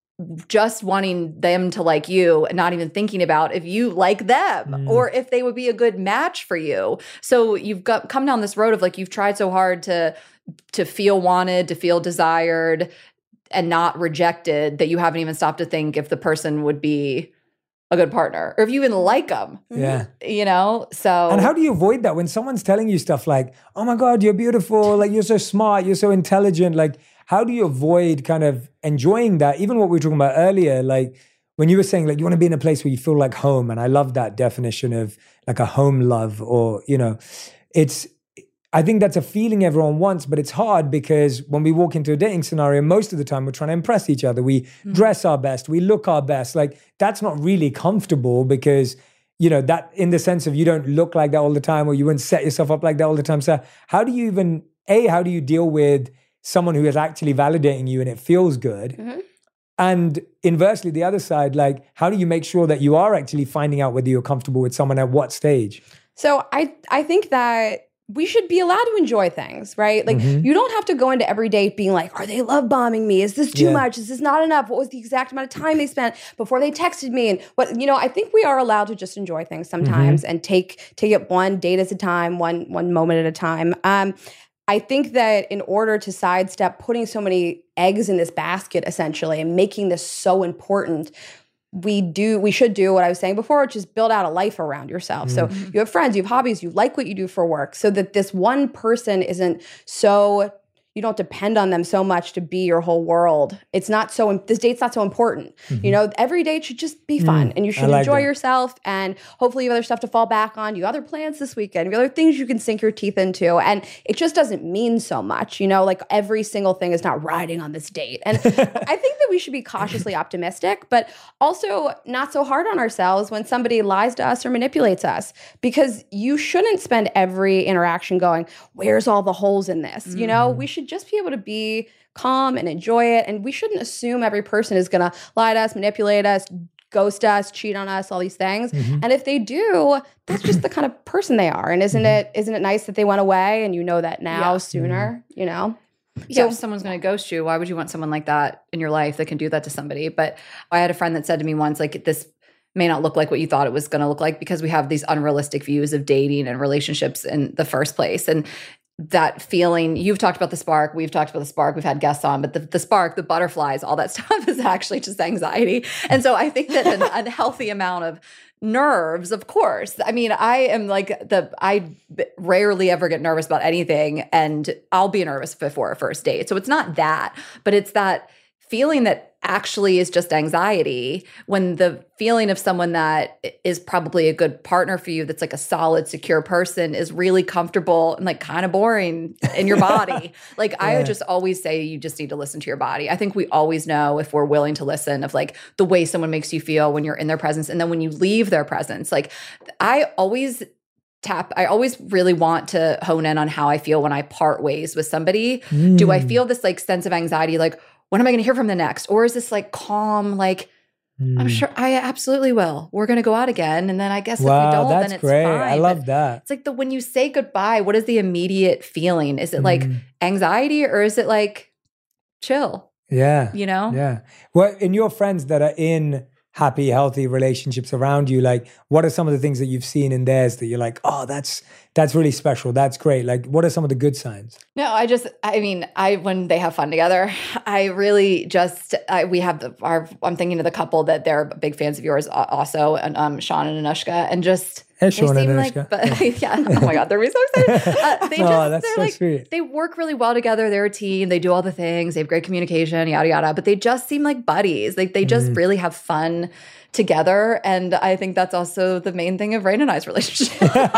Just wanting them to like you and not even thinking about if you like them or if they would be a good match for you. So you've come down this road of like, you've tried so hard to feel wanted, to feel desired and not rejected, that you haven't even stopped to think if the person would be a good partner or if you even like them. Yeah. You know, so. And how do you avoid that when someone's telling you stuff like, oh my God, you're beautiful, like you're so smart, you're so intelligent, like, how do you avoid kind of enjoying that? Even what we were talking about earlier, like when you were saying like you want to be in a place where you feel like home. And I love that definition of like a home love, or, you know, I think that's a feeling everyone wants, but it's hard because when we walk into a dating scenario, most of the time we're trying to impress each other. We dress our best, we look our best. Like that's not really comfortable because, you know, that in the sense of you don't look like that all the time, or you wouldn't set yourself up like that all the time. So how do you deal with someone who is actually validating you and it feels good? And inversely, the other side, like how do you make sure that you are actually finding out whether you're comfortable with someone at what stage? So I think that we should be allowed to enjoy things, right? Like you don't have to go into every date being like, are they love bombing me? Is this too much? Is this not enough? What was the exact amount of time they spent before they texted me? And what, I think we are allowed to just enjoy things sometimes and take it one date at a time, one moment at a time. I think that in order to sidestep putting so many eggs in this basket, essentially, and making this so important, we should do what I was saying before, which is build out a life around yourself. So you have friends, you have hobbies, you like what you do for work, so that this one person isn't so, you don't depend on them so much to be your whole world. It's not so, this date's not so important. Every date should just be fun and you should enjoy yourself, and hopefully you have other stuff to fall back on. You have other plans this weekend, you have other things you can sink your teeth into. And it just doesn't mean so much, like every single thing is not riding on this date. And I think that we should be cautiously optimistic, but also not so hard on ourselves when somebody lies to us or manipulates us, because you shouldn't spend every interaction going, where's all the holes in this? We should just be able to be calm and enjoy it. And we shouldn't assume every person is going to lie to us, manipulate us, ghost us, cheat on us, all these things. And if they do, that's just the kind of person they are. And isn't it nice that they went away and that now sooner, Yeah, if someone's going to ghost you, why would you want someone like that in your life that can do that to somebody? But I had a friend that said to me once, like, this may not look like what you thought it was going to look like because we have these unrealistic views of dating and relationships in the first place. And that feeling, you've talked about the spark, we've talked about the spark, we've had guests on, but the spark, the butterflies, all that stuff is actually just anxiety. And so I think that an unhealthy amount of nerves, of course. I mean, I rarely ever get nervous about anything, and I'll be nervous before a first date. So it's not that, but it's that feeling that actually is just anxiety, when the feeling of someone that is probably a good partner for you, that's like a solid, secure person, is really comfortable and like kind of boring in your body. I would just always say you just need to listen to your body. I think we always know, if we're willing to listen, of like the way someone makes you feel when you're in their presence and then when you leave their presence. Like I always really want to hone in on how I feel when I part ways with somebody. Do I feel this like sense of anxiety, like, when am I going to hear from the next? Or is this like calm, like, I'm sure I absolutely will. We're going to go out again. And then I guess if we don't, then it's great. fine. I love that. It's like when you say goodbye, what is the immediate feeling? Is it like anxiety, or is it like chill? Yeah. Yeah. Well, in your friends that are in happy, healthy relationships around you, like, what are some of the things that you've seen in theirs that you're like, oh, that's really special. That's great. Like, what are some of the good signs? No, when they have fun together, I really I'm thinking of the couple that they're big fans of yours also, and Sean and Anushka, and just, hey, Sean and Anushka. Yeah. Oh my God, they're so excited. That's so sweet. They work really well together. They're a team. They do all the things. They have great communication, yada, yada. But they just seem like buddies. Like they just really have fun together. And I think that's also the main thing of Rain and I's relationship.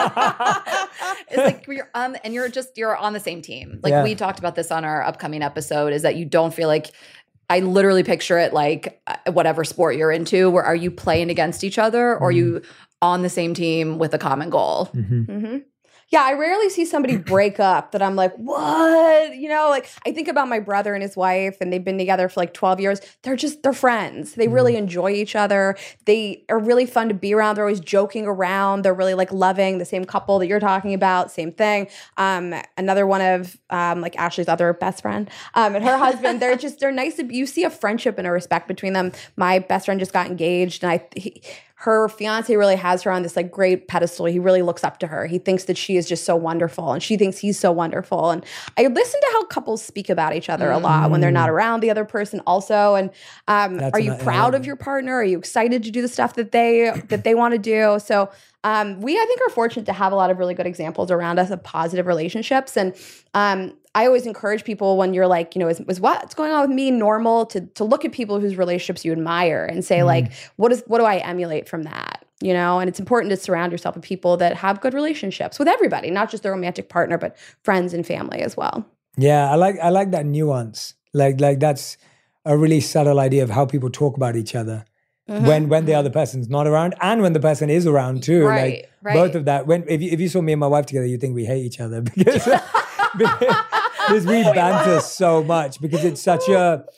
It's like you're on the same team. Like we talked about this on our upcoming episode, is that you don't feel like, I literally picture it like whatever sport you're into, where are you playing against each other, or are you on the same team with a common goal? Yeah, I rarely see somebody break up that I'm like, what? Like I think about my brother and his wife, and they've been together for like 12 years. They're friends. They really enjoy each other. They are really fun to be around. They're always joking around. They're really like loving. The same couple that you're talking about, same thing. Another one of like Ashley's other best friend and her husband, they're nice. You see a friendship and a respect between them. My best friend just got engaged, and her fiance really has her on this like great pedestal. He really looks up to her. He thinks that she is just so wonderful, and she thinks he's so wonderful. And I listen to how couples speak about each other a lot when they're not around the other person also. And are you proud of your partner? Are you excited to do the stuff that they want to do? So I think are fortunate to have a lot of really good examples around us of positive relationships. And I always encourage people, when you're like, is what's going on with me normal, to look at people whose relationships you admire and say like, what do I emulate from that? And it's important to surround yourself with people that have good relationships with everybody, not just their romantic partner, but friends and family as well. Yeah, I like that nuance. Like that's a really subtle idea of how people talk about each other. When the other person's not around, and when the person is around too. Right. Both of that. If you saw me and my wife together, you'd think we hate each other because because we banter so much because it's such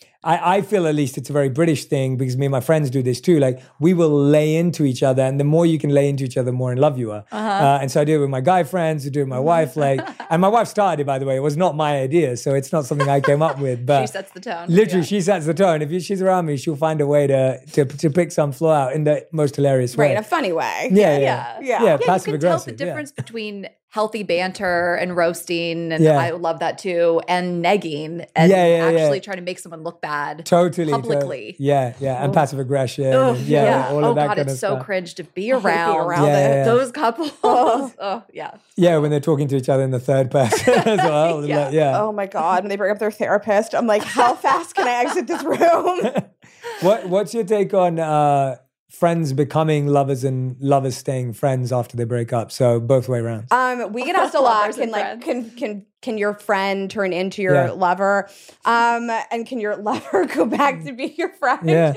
I feel at least it's a very British thing because me and my friends do this too. Like we will lay into each other, and the more you can lay into each other, the more in love you are. And so I do it with my guy friends, I do it with my wife. And my wife started, by the way. It was not my idea, so it's not something I came up with. But she sets the tone. Literally, she sets the tone. If she's around me, she'll find a way to pick some flaw out in the most hilarious way. Right, in a funny way. Yeah, passive you can tell the aggressive. difference between healthy banter and roasting, and I love that too, and negging and actually trying to make someone look bad publicly. And passive aggression. All of God, that it's so stuff. cringe to be around, those couples. Yeah, when they're talking to each other in the third person as well. Oh my God, when they bring up their therapist, I'm like, how fast can I exit this room? What's your take on friends becoming lovers and lovers staying friends after they break up? So both way around. We get asked a lot. Can your friend turn into your lover? And can your lover go back to be your friend? Yeah.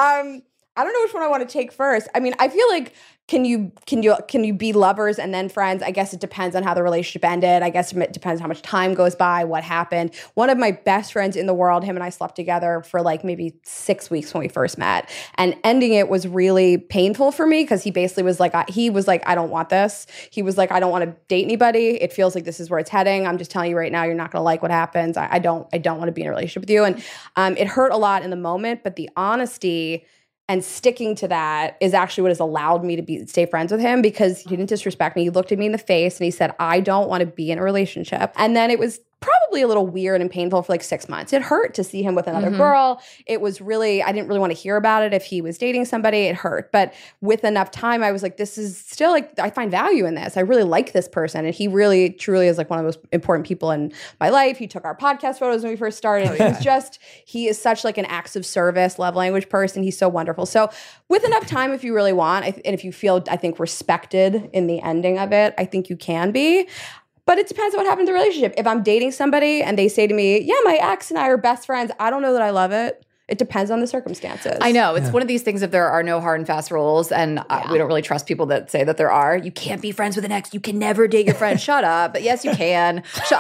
I don't know which one I want to take first. I mean, I feel like can you be lovers and then friends? I guess it depends on how the relationship ended. I guess it depends how much time goes by, what happened. One of my best friends in the world, him and I slept together for like maybe 6 weeks when we first met. And ending it was really painful for me because he basically was like, I don't want this. He was like, I don't want to date anybody. It feels like this is where it's heading. I'm just telling you right now, you're not going to like what happens. I don't want to be in a relationship with you. And it hurt a lot in the moment, but the honesty and sticking to that is actually what has allowed me to stay friends with him because he didn't disrespect me. He looked at me in the face and he said, I don't want to be in a relationship. And then it was probably a little weird and painful for like 6 months. It hurt to see him with another girl. It was really, I didn't really want to hear about it. If he was dating somebody, it hurt. But with enough time, I was like, this is still like, I find value in this. I really like this person. And he really, truly is like one of the most important people in my life. He took our podcast photos when we first started. It was just, he is such like an acts of service, love language person. He's so wonderful. So with enough time, if you really want, and if you feel, I think, respected in the ending of it, I think you can be. But it depends on what happened in the relationship. If I'm dating somebody and they say to me, yeah, my ex and I are best friends, I don't know that I love it. It depends on the circumstances. I know. It's one of these things if there are no hard and fast rules, and we don't really trust people that say that there are. You can't be friends with an ex. You can never date your friend. Shut up. But yes, you can. So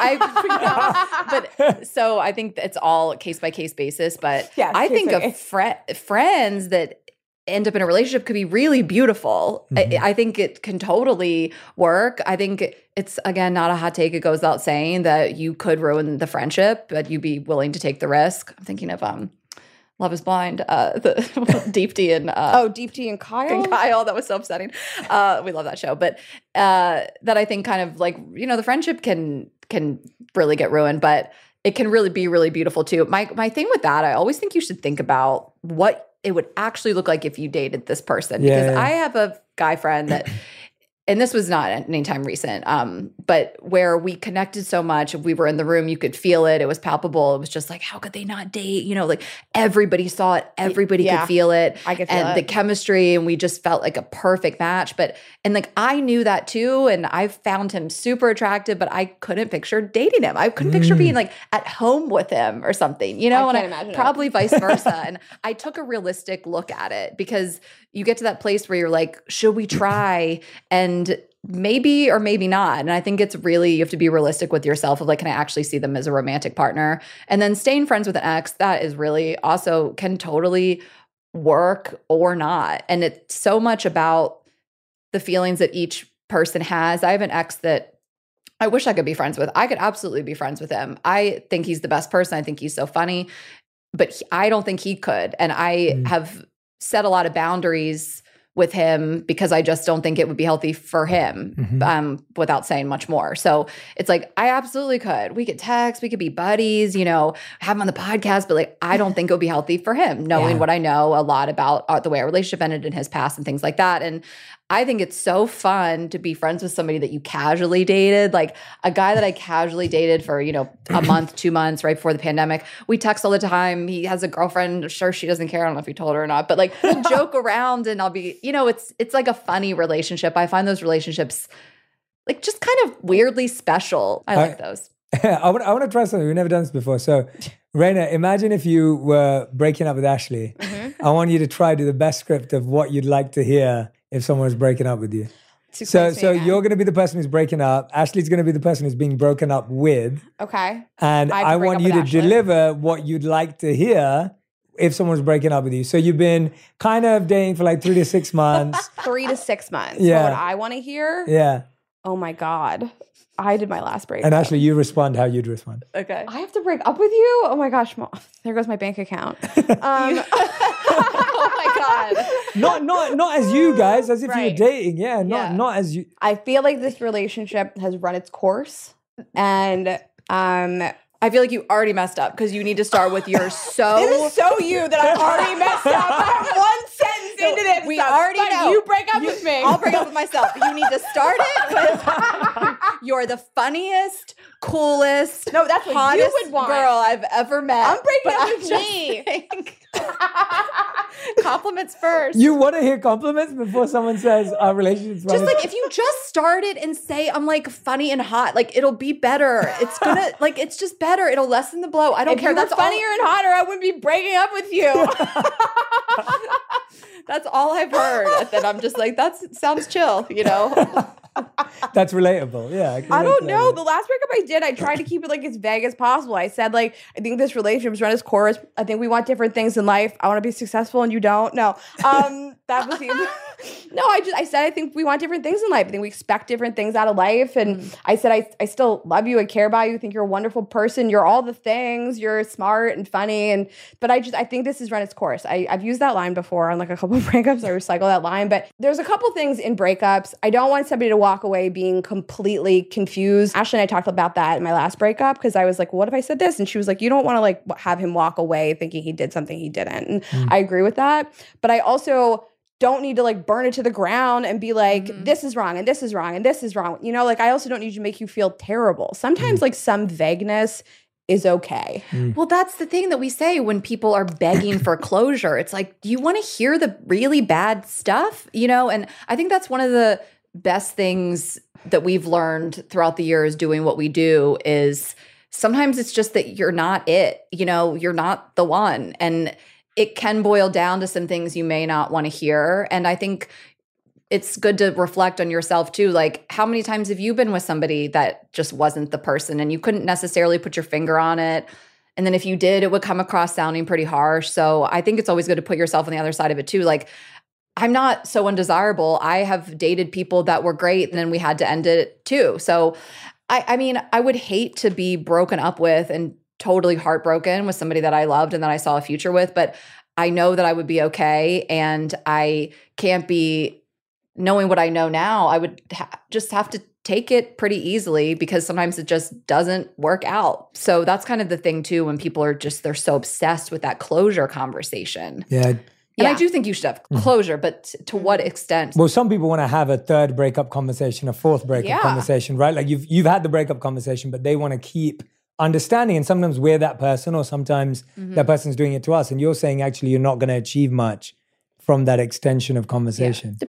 I think it's all case-by-case basis. But I think of friends that end up in a relationship could be really beautiful. I think it can totally work. I think it's, again, not a hot take. It goes without saying that you could ruin the friendship, but you'd be willing to take the risk. I'm thinking of Love is Blind, the Deepti and Deepti and Kyle. And Kyle, that was so upsetting. We love that show, but that I think kind of like, the friendship can really get ruined, but it can really be really beautiful too. My thing with that, I always think you should think about what it would actually look like if you dated this person. Because I have a guy friend that, and this was not anytime recent, but where we connected so much, we were in the room, you could feel it, it was palpable. It was just like, how could they not date? Like everybody saw it, everybody could feel it. I could feel and it. The chemistry, and we just felt like a perfect match. And like I knew that too, and I found him super attractive, but I couldn't picture dating him. I couldn't picture being like at home with him or something, I can't imagine probably vice versa. And I took a realistic look at it because you get to that place where you're like, should we try? And maybe or maybe not. And I think it's really, you have to be realistic with yourself of like, can I actually see them as a romantic partner? And then staying friends with an ex, that is really also can totally work or not. And it's so much about the feelings that each person has. I have an ex that I wish I could be friends with. I could absolutely be friends with him. I think he's the best person. I think he's so funny, but I don't think he could. And I have set a lot of boundaries with him because I just don't think it would be healthy for him, without saying much more. So it's like, I absolutely could. We could text, we could be buddies, have him on the podcast, but like, I don't think it would be healthy for him, knowing what I know a lot about the way our relationship ended in his past and things like that. And I think it's so fun to be friends with somebody that you casually dated, like a guy that I casually dated for, a month, 2 months right before the pandemic. We text all the time. He has a girlfriend. Sure, she doesn't care. I don't know if he told her or not, but like we'll joke around and I'll be, it's like a funny relationship. I find those relationships like just kind of weirdly special. I like those. I want to try something. We've never done this before. So, Raina, imagine if you were breaking up with Ashley. I want you to try to do the best script of what you'd like to hear if someone was breaking up with you. So you're going to be the person who's breaking up. Ashley's going to be the person who's being broken up with. Okay. And I want you to deliver what you'd like to hear if someone's breaking up with you. So you've been kind of dating for like 3 to 6 months. 3 to 6 months. Yeah. What I want to hear? Yeah. Oh my God. I did my last breakup. And Ashley, you respond how you'd respond. Okay. I have to break up with you? Oh my gosh. There goes my bank account. Oh my God. Not as you guys, as if you were dating. Yeah, not as you. I feel like this relationship has run its course. And I feel like you already messed up because you need to start with your so. It is so you that I've already messed up. I'm one sentence into this. We already know. You break up with me. I'll break up with myself. You need to start it with you're the funniest, coolest, no, that's what hottest you would want. girl I've ever met. I'm breaking up with me. Compliments first. You want to hear compliments before someone says our relationship's just like if you just started and say I'm like funny and hot, like it'll be better. It's gonna like it's just better. It'll lessen the blow. I don't care. That's funnier and hotter. I wouldn't be breaking up with you. That's all I've heard. And then I'm just like, that sounds chill, you know? That's relatable. Yeah. I don't know. The last breakup I did, I tried to keep it like as vague as possible. I said like, I think this relationship's run its course. I think we want different things in life. I want to be successful and you don't. No. That was no, I said I think we want different things in life. I think we expect different things out of life. And I said I still love you. I care about you. I think you're a wonderful person. You're all the things. You're smart and funny. But I think this has run its course. I've used that line before on like a couple of breakups. I recycle that line. But there's a couple things in breakups. I don't want somebody to walk away being completely confused. Ashley and I talked about that in my last breakup because I was like, what if I said this? And she was like, you don't want to like have him walk away thinking he did something he didn't. And I agree with that. But I also don't need to like burn it to the ground and be like, this is wrong and this is wrong and this is wrong. You know, like I also don't need to make you feel terrible. Sometimes like some vagueness is okay. Well, that's the thing that we say when people are begging for closure. It's like, do you want to hear the really bad stuff? You know, and I think that's one of the best things that we've learned throughout the years doing what we do is sometimes it's just that you're not it, you know, you're not the one. And it can boil down to some things you may not want to hear. And I think it's good to reflect on yourself too. Like, how many times have you been with somebody that just wasn't the person and you couldn't necessarily put your finger on it? And then if you did, it would come across sounding pretty harsh. So I think it's always good to put yourself on the other side of it too. Like, I'm not so undesirable. I have dated people that were great and then we had to end it too. So I mean, I would hate to be broken up with and totally heartbroken with somebody that I loved and that I saw a future with, but I know that I would be okay. And I can't be, knowing what I know now, I would just have to take it pretty easily because sometimes it just doesn't work out. So that's kind of the thing too, when people are just, they're so obsessed with that closure conversation. Yeah. And I do think you should have closure, but to what extent? Well, some people want to have a third breakup conversation, a fourth breakup conversation, right? Like you've had the breakup conversation, but they want to keep understanding. And sometimes we're that person, or sometimes that person's doing it to us. And you're saying actually you're not going to achieve much from that extension of conversation. Yeah.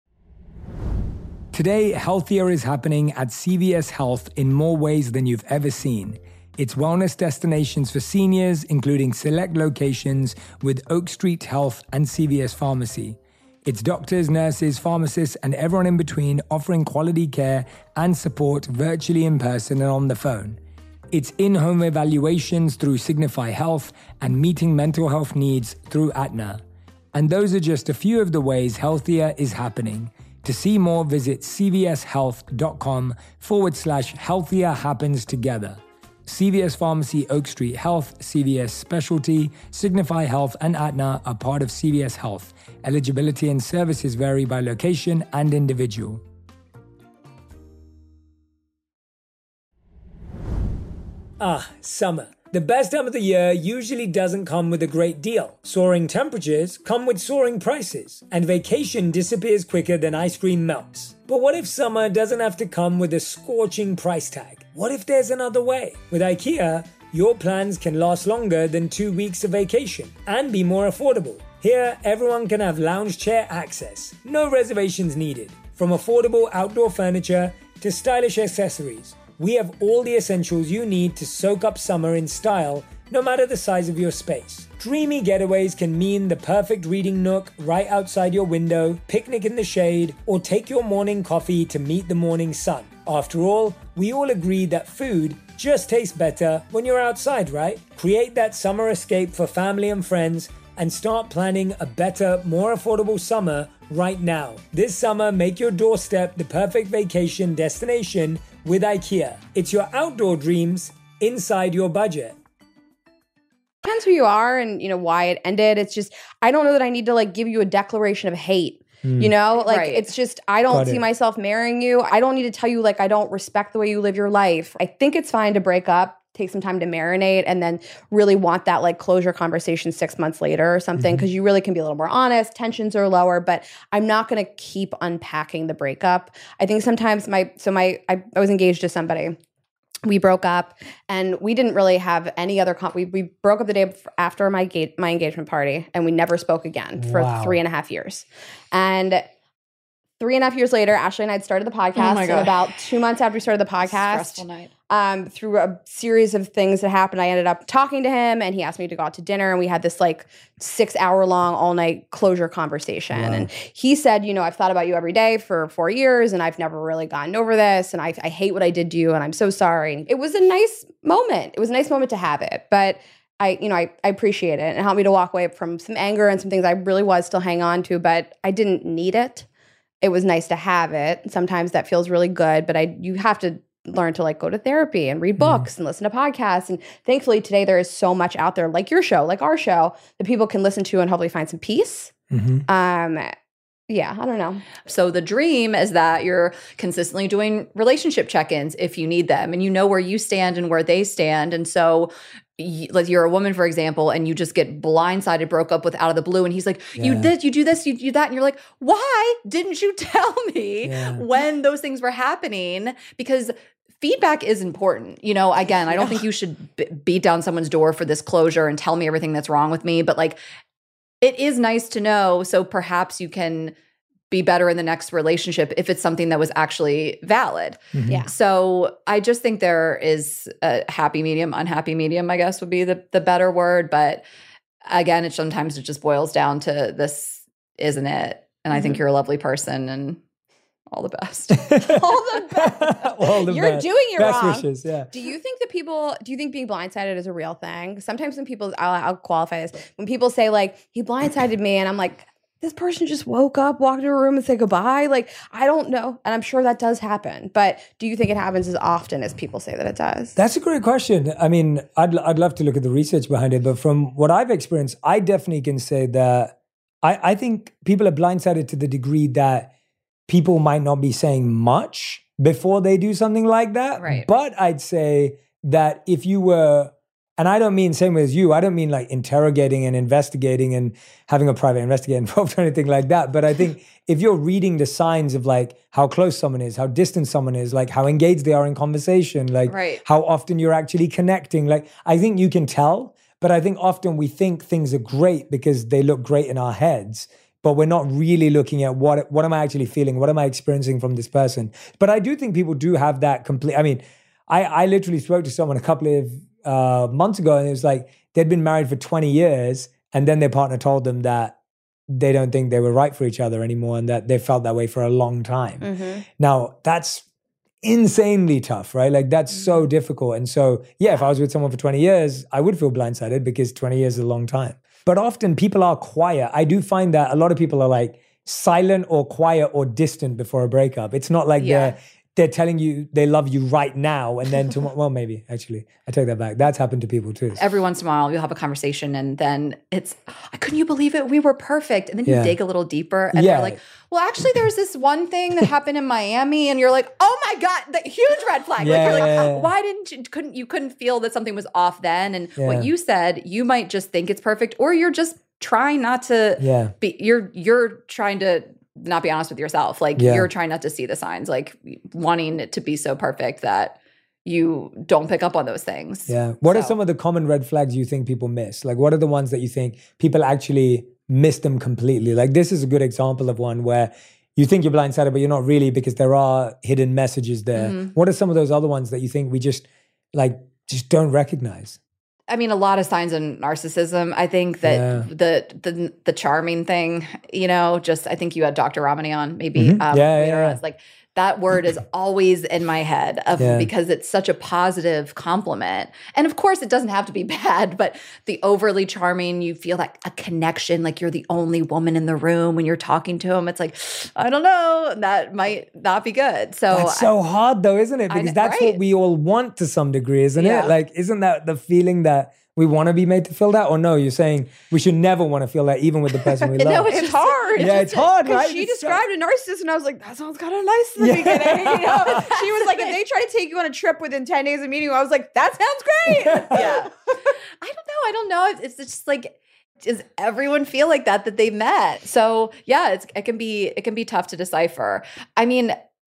Today, Healthier is happening at CVS Health in more ways than you've ever seen. It's wellness destinations for seniors, including select locations with Oak Street Health and CVS Pharmacy. It's doctors, nurses, pharmacists, and everyone in between offering quality care and support virtually in person and on the phone. It's in-home evaluations through Signify Health and meeting mental health needs through Aetna. And those are just a few of the ways Healthier is happening. To see more, visit cvshealth.com/healthier happens together. CVS Pharmacy, Oak Street Health, CVS Specialty, Signify Health, and Aetna are part of CVS Health. Eligibility and services vary by location and individual. Summer. The best time of the year usually doesn't come with a great deal. Soaring temperatures come with soaring prices, and vacation disappears quicker than ice cream melts. But what if summer doesn't have to come with a scorching price tag? What if there's another way? With IKEA, your plans can last longer than 2 weeks of vacation and be more affordable. Here, everyone can have lounge chair access. No reservations needed. From affordable outdoor furniture to stylish accessories, we have all the essentials you need to soak up summer in style no matter the size of your space. Dreamy getaways can mean the perfect reading nook right outside your window, picnic in the shade, or take your morning coffee to meet the morning sun. After all, we all agree that food just tastes better when you're outside, right? Create that summer escape for family and friends and start planning a better, more affordable summer right now. This summer, make your doorstep the perfect vacation destination with IKEA. It's your outdoor dreams inside your budget. Depends who you are and, why it ended. It's just, I don't know that I need to give you a declaration of hate. Right. It's just, I don't see myself marrying you. I don't need to tell you, I don't respect the way you live your life. I think it's fine to break up, take some time to marinate, and then really want that closure conversation 6 months later or something, because you really can be a little more honest, tensions are lower, but I'm not going to keep unpacking the breakup. I think sometimes I was engaged to somebody. We broke up and we didn't really have any other we broke up the day after my engagement party, and we never spoke again for 3.5 years. And 3.5 years later, Ashley and I had started the podcast. And about 2 months after we started the podcast, stressful night. Through a series of things that happened, I ended up talking to him, and he asked me to go out to dinner, and we had this 6-hour-long all-night closure conversation. Wow. And he said, I've thought about you every day for 4 years, and I've never really gotten over this, and I hate what I did to you, and I'm so sorry. And it was a nice moment. It was a nice moment to have it, but I appreciate it. It helped me to walk away from some anger and some things I really was still hanging on to, but I didn't need it. It was nice to have it. Sometimes that feels really good, but you have to learn to go to therapy and read books and listen to podcasts. And thankfully today there is so much out there, like your show, like our show, that people can listen to and hopefully find some peace. Yeah, I don't know. So the dream is that you're consistently doing relationship check-ins if you need them, and you know where you stand and where they stand. And so you're a woman, for example, and you just get blindsided, broke up with out of the blue. And he's like, you do this, you do that. And you're like, why didn't you tell me when those things were happening? Because feedback is important. Again, I don't think you should beat down someone's door for this closure and tell me everything that's wrong with me. But it is nice to know, so perhaps you can be better in the next relationship if it's something that was actually valid. Yeah. So I just think there is a happy medium, unhappy medium, I guess would be the better word. But again, sometimes it just boils down to this isn't it. And I think you're a lovely person and all the best. All the best. You're doing it best wrong. Wishes, yeah. Do you think being blindsided is a real thing? Sometimes when people, I'll qualify this, when people say he blindsided me, and I'm like, this person just woke up, walked into a room and said goodbye. I don't know. And I'm sure that does happen. But do you think it happens as often as people say that it does? That's a great question. I mean, I'd love to look at the research behind it. But from what I've experienced, I definitely can say that I think people are blindsided to the degree that people might not be saying much before they do something like that. Right. But I'd say that if you were, and I don't mean same way as you, I don't mean interrogating and investigating and having a private investigator involved or anything like that. But I think if you're reading the signs of how close someone is, how distant someone is, how engaged they are in conversation, how often you're actually connecting, I think you can tell. But I think often we think things are great because they look great in our heads. But we're not really looking at what am I actually feeling? What am I experiencing from this person? But I do think people do have that complete. I mean, I literally spoke to someone a couple of months ago, and it was they'd been married for 20 years, and then their partner told them that they don't think they were right for each other anymore, and that they felt that way for a long time. Mm-hmm. Now, that's insanely tough, right? That's so difficult. And so, if I was with someone for 20 years, I would feel blindsided because 20 years is a long time. But often people are quiet. I do find that a lot of people are silent or quiet or distant before a breakup. It's not they're telling you they love you right now, and then tomorrow, well, maybe actually, I take that back. That's happened to people too. Every once in a while, you'll have a conversation, and then it's, couldn't you believe it? We were perfect. And then you dig a little deeper, and they're like, well, actually, there's this one thing that happened in Miami, and you're like, oh my God, the huge red flag. Why didn't you couldn't feel that something was off then? And what you said, you might just think it's perfect, or you're just trying not to be, you're trying to not be honest with yourself. You're trying not to see the signs, wanting it to be so perfect that you don't pick up on those things. Yeah. What are some of the common red flags you think people miss? What are the ones that you think people actually miss them completely? This is a good example of one where you think you're blindsided, but you're not really, because there are hidden messages there. Mm-hmm. What are some of those other ones that you think we just don't recognize? I mean, a lot of signs of narcissism. I think that the charming thing, just I think you had Dr. Ramani on maybe. It's like that word is always in my head because it's such a positive compliment. And of course, it doesn't have to be bad, but the overly charming, you feel like a connection, like you're the only woman in the room when you're talking to him. It's like, I don't know, that might not be good. So that's so hard though, isn't it? Because that's what we all want to some degree, isn't it? Like, isn't that the feeling that we want to be made to feel that? Or no, you're saying we should never want to feel that even with the person we love. No, it's hard. It's hard, right? She described a narcissist and I was like, that sounds kind of nice in the beginning. She was like, if they try to take you on a trip within 10 days of meeting you, I was like, that sounds great. Yeah. I don't know. It's just like, does everyone feel like that they met? So yeah, it can be tough to decipher. I mean,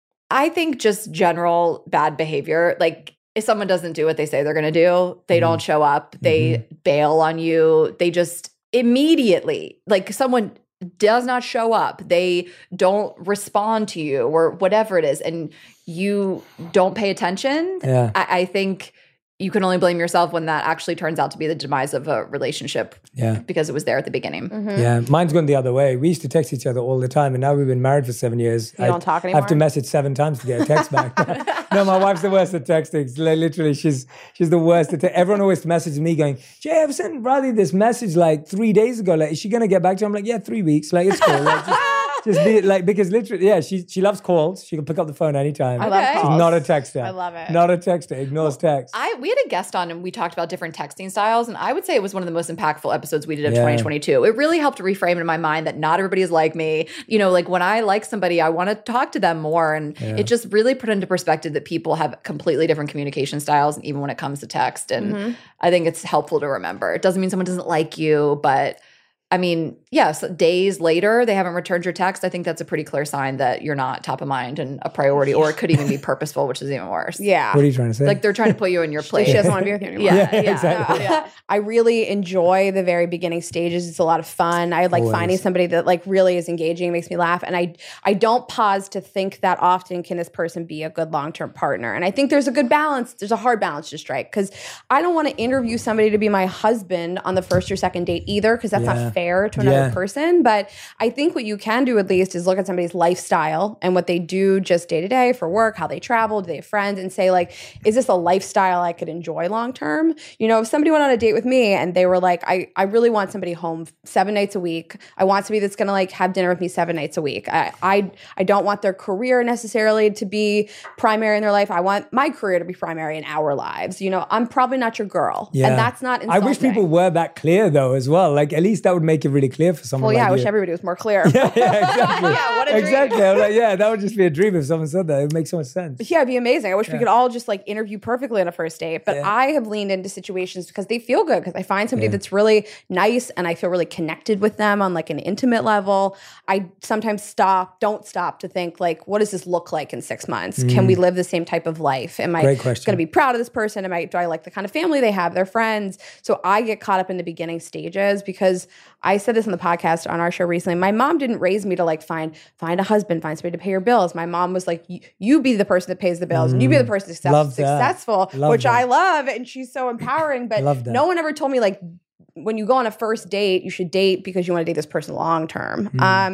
I think just general bad behavior, like if someone doesn't do what they say they're going to do, they don't show up, they bail on you, they just immediately, like someone does not show up, they don't respond to you or whatever it is, and you don't pay attention, I think you can only blame yourself when that actually turns out to be the demise of a relationship because it was there at the beginning. Yeah, mine's gone the other way. We used to text each other all the time, and now we've been married for 7 years. You don't talk anymore? I have to message 7 times to get a text back. No, my wife's the worst at texting. Literally, she's the worst at everyone always messages me going, Jay, I've sent Radhi this message like 3 days ago. Like, is she going to get back to you? I'm like, yeah, 3 weeks. Like, it's cool. Like, just be like, because literally, she loves calls. She can pick up the phone anytime. I love calls. She's not a texter. I love it. Not a texter. Ignores text. We had a guest on and we talked about different texting styles, and I would say it was one of the most impactful episodes we did of 2022. It really helped reframe in my mind that not everybody is like me. Like when I like somebody, I want to talk to them more, and it just really put into perspective that people have completely different communication styles, and even when it comes to text. And I think it's helpful to remember. It doesn't mean someone doesn't like you, but I mean, so days later, they haven't returned your text. I think that's a pretty clear sign that you're not top of mind and a priority, or it could even be purposeful, which is even worse. Yeah. What are you trying to say? Like they're trying to put you in your place. She doesn't want to be with you anymore. Exactly. Yeah. I really enjoy the very beginning stages. It's a lot of fun. I like finding somebody that like really is engaging, makes me laugh. And I don't pause to think that often, can this person be a good long-term partner? And I think there's a good balance. There's a hard balance to strike, because I don't want to interview somebody to be my husband on the first or second date either, because that's not fair to another person. But I think what you can do at least is look at somebody's lifestyle and what they do just day to day for work, how they travel, do they have friends, and say like, is this a lifestyle I could enjoy long term? If somebody went on a date with me and they were like, I really want somebody home 7 nights a week. I want somebody that's going to like have dinner with me 7 nights a week. I don't want their career necessarily to be primary in their life. I want my career to be primary in our lives. I'm probably not your girl. Yeah. And that's not insulting. I wish people were that clear though as well. Like at least that would make it really clear for someone. Well, like I wish you. everybody was more clear. Exactly. What a dream. Exactly. I'm like, that would just be a dream if someone said that. It would make so much sense. Yeah, it'd be amazing. I wish we could all just like interview perfectly on a first date. But I have leaned into situations because they feel good, because I find somebody that's really nice and I feel really connected with them on like an intimate level. I sometimes don't stop to think like, what does this look like in 6 months? Can we live the same type of life? Am I going to be proud of this person? Do I like the kind of family they have, their friends? So I get caught up in the beginning stages, because I said this on the podcast on our show recently. My mom didn't raise me to like find a husband, find somebody to pay your bills. My mom was like, you be the person that pays the bills, and you be the person successful, which I love, and she's so empowering. But no one ever told me like, when you go on a first date, you should date because you want to date this person long term.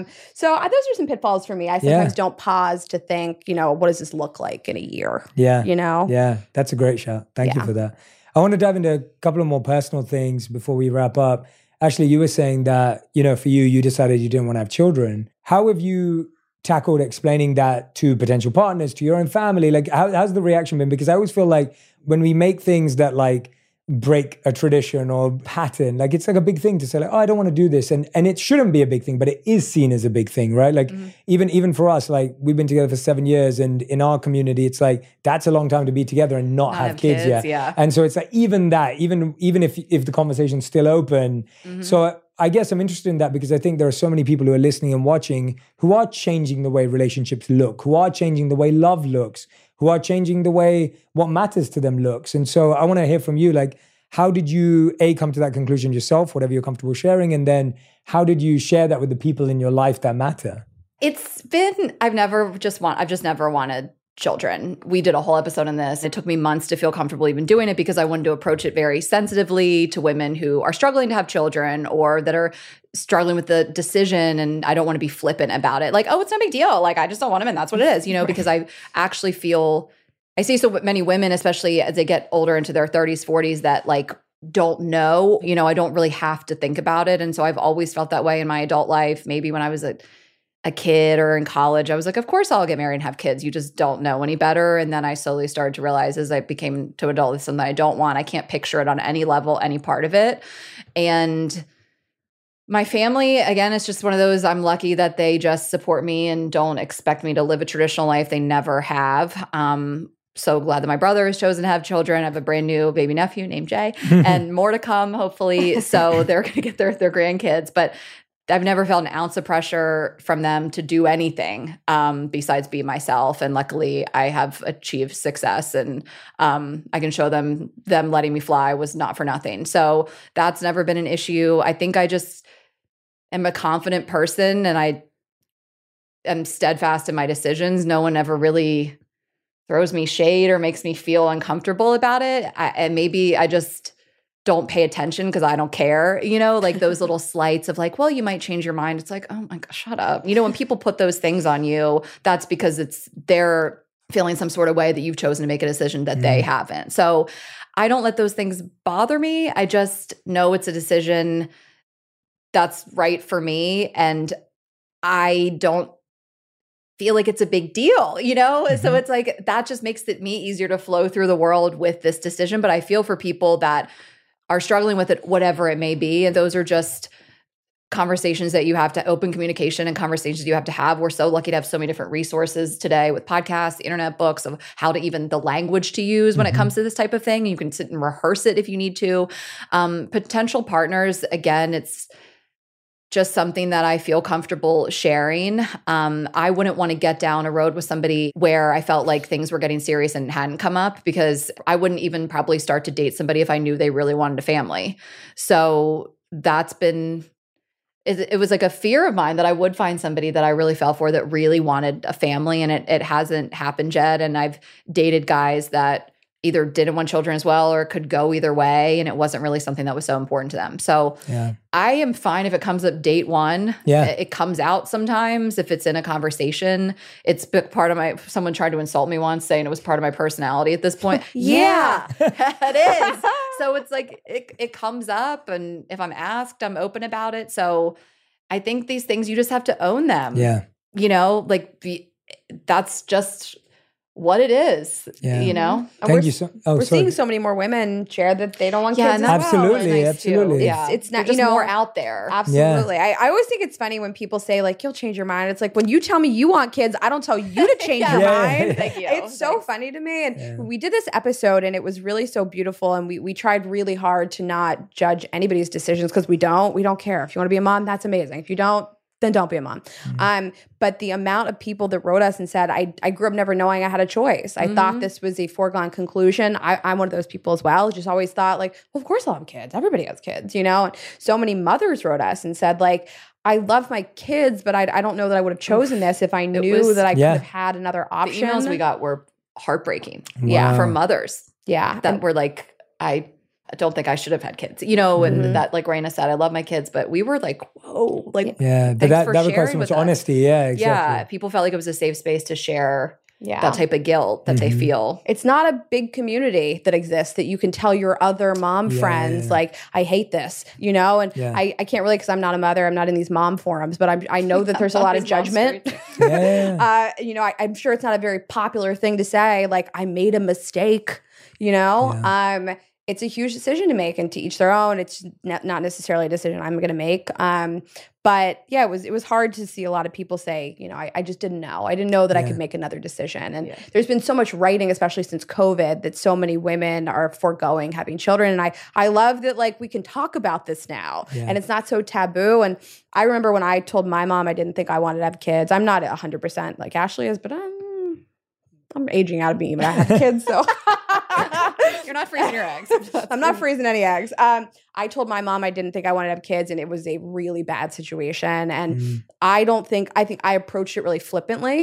So those are some pitfalls for me. I sometimes don't pause to think, what does this look like in a year? Yeah. Yeah, that's a great shout. Thank you for that. I want to dive into a couple of more personal things before we wrap up. Actually, you were saying that, for you decided you didn't want to have children. How have you tackled explaining that to potential partners, to your own family? Like, how's the reaction been? Because I always feel like when we make things that like break a tradition or pattern, like it's like a big thing to say like, oh, I don't want to do this. And it shouldn't be a big thing, but it is seen as a big thing, right? Like even for us, like we've been together for 7 years, and in our community, it's like, that's a long time to be together and not have kids yet. Yeah. And so it's like, even if the conversation's still open. So I guess I'm interested in that, because I think there are so many people who are listening and watching who are changing the way relationships look, who are changing the way love looks, who are changing the way what matters to them looks. And so I want to hear from you, like, how did you, come to that conclusion yourself, whatever you're comfortable sharing, and then how did you share that with the people in your life that matter? It's been, I've just never wanted children. We did a whole episode on this. It took me months to feel comfortable even doing it because I wanted to approach it very sensitively to women who are struggling to have children or that are struggling with the decision. And I don't want to be flippant about it. Like, oh, it's no big deal. Like, I just don't want them and that's what it is, you know, because I actually feel, I see so many women, especially as they get older into their 30s, 40s, that like don't know, you know, I don't really have to think about it. And so I've always felt that way in my adult life. Maybe when I was a kid or in college, I was like, of course I'll get married and have kids. You just don't know any better. And then I slowly started to realize as I became to adult, it's something that I don't want. I can't picture it on any level, any part of it. And my family, again, it's just one of those, I'm lucky that they just support me and don't expect me to live a traditional life. They never have. So glad that my brother has chosen to have children. I have a brand new baby nephew named Jay and more to come, hopefully. So they're going to get their grandkids. But I've never felt an ounce of pressure from them to do anything besides be myself. And luckily, I have achieved success, and I can show them letting me fly was not for nothing. So that's never been an issue. I think I just am a confident person, and I am steadfast in my decisions. No one ever really throws me shade or makes me feel uncomfortable about it. And maybe I just don't pay attention because I don't care, you know, like those little slights of like, well, you might change your mind. It's like, oh my gosh, shut up. You know, when people put those things on you, that's because they're feeling some sort of way that you've chosen to make a decision that they haven't. So I don't let those things bother me. I just know it's a decision that's right for me. And I don't feel like it's a big deal, you know? So it's like, that just makes me easier to flow through the world with this decision. But I feel for people that are struggling with it, whatever it may be. And those are just conversations that you have to open communication and conversations you have to have. We're so lucky to have so many different resources today with podcasts, internet books of how to even the language to use when it comes to this type of thing. You can sit and rehearse it if you need to. Potential partners, again, it's just something that I feel comfortable sharing. I wouldn't want to get down a road with somebody where I felt like things were getting serious and hadn't come up, because I wouldn't even probably start to date somebody if I knew they really wanted a family. So that's been, it was like a fear of mine that I would find somebody that I really fell for that really wanted a family, and it hasn't happened yet. And I've dated guys that either didn't want children as well or could go either way, and it wasn't really something that was so important to them. So I am fine if it comes up date one. It comes out sometimes if it's in a conversation. It's part of someone tried to insult me once saying it was part of my personality at this point. Yeah, it is. So it's like it comes up, and if I'm asked, I'm open about it. So I think these things, you just have to own them. Yeah. You know, like that's just what it is, you know? Thank you. We're seeing so many more women share that they don't want kids. Absolutely, absolutely. It's not, just more out there. Absolutely. I always think it's funny when people say like, you'll change your mind. It's like, when you tell me you want kids, I don't tell you to change your mind. Thank you. It's so funny to me. And we did this episode and it was really so beautiful. And we tried really hard to not judge anybody's decisions, because we don't care. If you want to be a mom, that's amazing. If you don't, then don't be a mom. But the amount of people that wrote us and said, I grew up never knowing I had a choice. I thought this was a foregone conclusion. I'm one of those people as well. Just always thought like, well, of course I'll have kids. Everybody has kids, you know? And so many mothers wrote us and said like, I love my kids, but I don't know that I would have chosen this if I knew that I could have had another option. The emails we got were heartbreaking. Yeah. From mothers. Yeah. That were like, I don't think I should have had kids, you know, and that, like Raina said, I love my kids, but we were like, whoa, like, but that requires so much honesty. Yeah, exactly. Yeah, people felt like it was a safe space to share that type of guilt that they feel. It's not a big community that exists that you can tell your other mom friends, like, I hate this, you know, and I can't really, because I'm not a mother, I'm not in these mom forums, but I know that there's a lot of judgment. You know, I'm sure it's not a very popular thing to say, like, I made a mistake, you know, it's a huge decision to make, and to each their own. It's not necessarily a decision I'm going to make. But yeah, it was hard to see a lot of people say, you know, I just didn't know. I didn't know that I could make another decision. And there's been so much writing, especially since COVID, that so many women are foregoing having children. And I love that, like, we can talk about this now and it's not so taboo. And I remember when I told my mom I didn't think I wanted to have kids. I'm not 100% like Ashley is, but I'm aging out of being, but I have kids, so. You're not freezing your eggs. I'm not freezing any eggs. I told my mom I didn't think I wanted to have kids, and it was a really bad situation. And I think I approached it really flippantly.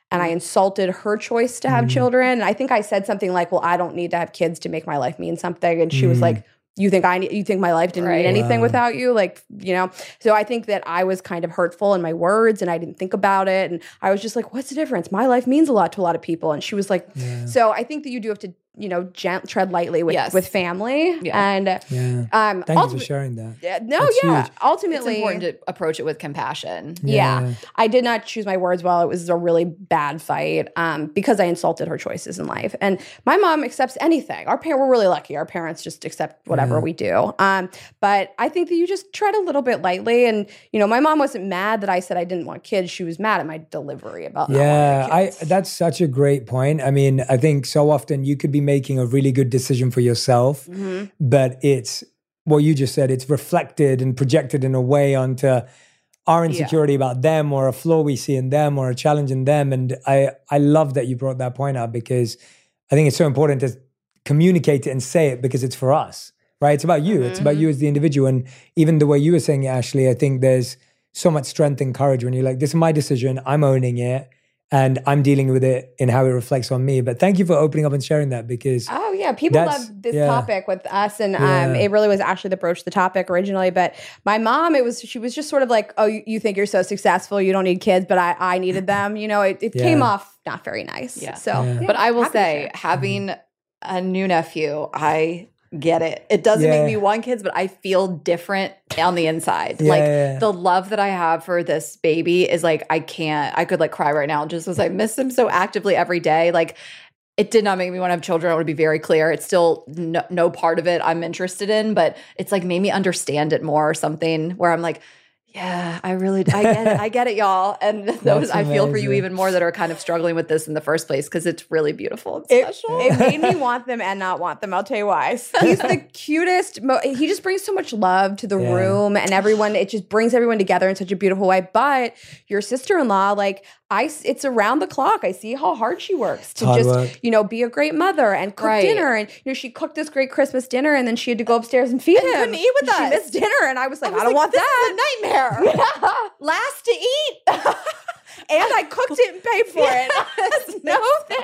and I insulted her choice to have children. And I think I said something like, well, I don't need to have kids to make my life mean something. And she was like, you think my life didn't mean anything without you? Like, so I think that I was kind of hurtful in my words and I didn't think about it. And I was just like, what's the difference? My life means a lot to a lot of people. And she was like, so I think that you do have to, tread lightly with family. Yeah. And thank you for sharing that. Huge. Ultimately, it's important to approach it with compassion. Yeah. I did not choose my words well. It was a really bad fight because I insulted her choices in life. And my mom accepts anything. We're really lucky. Our parents just accept whatever we do. But I think that you just tread a little bit lightly. And, my mom wasn't mad that I said I didn't want kids. She was mad at my delivery about not wanting kids. That's such a great point. I mean, I think so often you could be making a really good decision for yourself, but it's what you just said, it's reflected and projected in a way onto our insecurity about them or a flaw we see in them or a challenge in them. And I love that you brought that point up because I think it's so important to communicate it and say it because it's for us, right? It's about you. It's about you as the individual. And even the way you were saying it, Ashley, I think there's so much strength and courage when you're like, this is my decision, I'm owning it. And I'm dealing with it in how it reflects on me. But thank you for opening up and sharing that because... Oh, yeah. People love this topic with us. And it really was Ashley that broached the topic originally. But my mom, she was just sort of like, oh, you think you're so successful, you don't need kids, but I needed them. It came off not very nice. Yeah. So, but I will say, having a new nephew, I get it. It doesn't make me want kids, but I feel different on the inside. The love that I have for this baby is like, I could like cry right now just because I miss him so actively every day. Like, it did not make me want to have children. I want to be very clear. It's still no part of it I'm interested in, but it's like made me understand it more or something where I'm like, yeah, I get it. I get it, y'all. And those I feel for you even more that are kind of struggling with this in the first place because it's really beautiful and special. It made me want them and not want them. I'll tell you why. He's the cutest. He just brings so much love to the room and everyone. It just brings everyone together in such a beautiful way. But your sister-in-law, it's around the clock. I see how hard she works to just, be a great mother and cook dinner. And, she cooked this great Christmas dinner and then she had to go upstairs and feed him. Couldn't eat with us. She missed dinner. And I was like, I don't want that. This is a nightmare. Yeah. Last to eat. And I cooked it and paid for it. No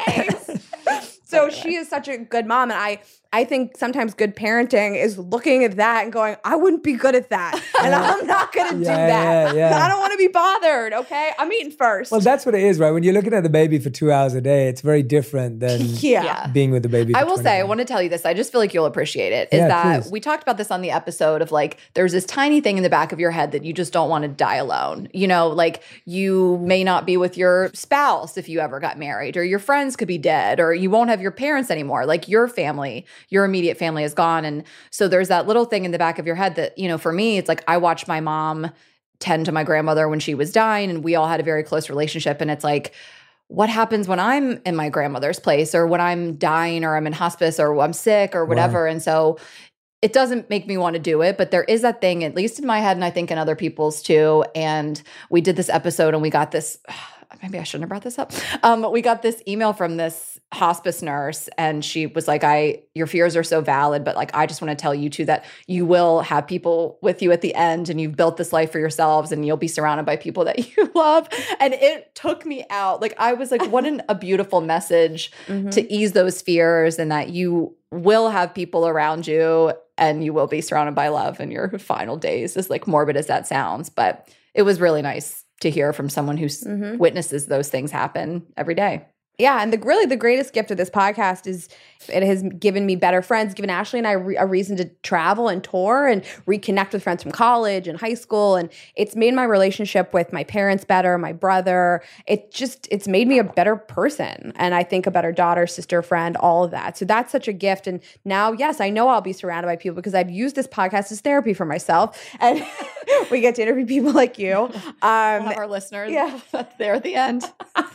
thanks. So she is such a good mom. And I think sometimes good parenting is looking at that and going, I wouldn't be good at that. And I'm not going to do that. I don't want to be bothered, okay? I'm eating first. Well, that's what it is, right? When you're looking at the baby for 2 hours a day, it's very different than being with the baby. I will say, I want to tell you this. I just feel like you'll appreciate it. Is that we talked about this on the episode of like, there's this tiny thing in the back of your head that you just don't want to die alone. Like you may not be with your spouse if you ever got married, or your friends could be dead, or you won't have your parents anymore. Like your family, your immediate family is gone. And so there's that little thing in the back of your head that, for me, it's like I watched my mom tend to my grandmother when she was dying and we all had a very close relationship. And it's like, what happens when I'm in my grandmother's place or when I'm dying or I'm in hospice or I'm sick or whatever. Wow. And so it doesn't make me want to do it, but there is that thing, at least in my head and I think in other people's too. And we did this episode and we got this, maybe I shouldn't have brought this up. We got this email from this hospice nurse and she was like, your fears are so valid, but like, I just want to tell you too that you will have people with you at the end and you've built this life for yourselves and you'll be surrounded by people that you love. And it took me out. Like, I was like, what a beautiful message to ease those fears and that you will have people around you and you will be surrounded by love in your final days, as like morbid as that sounds. But it was really nice to hear from someone who witnesses those things happen every day. Yeah, and the greatest gift of this podcast is it has given me better friends, given Ashley and I a reason to travel and tour and reconnect with friends from college and high school. And it's made my relationship with my parents better, my brother. It's made me a better person. And I think a better daughter, sister, friend, all of that. So that's such a gift. And now, yes, I know I'll be surrounded by people because I've used this podcast as therapy for myself. And we get to interview people like you. We'll have our listeners. Yeah. There at the end.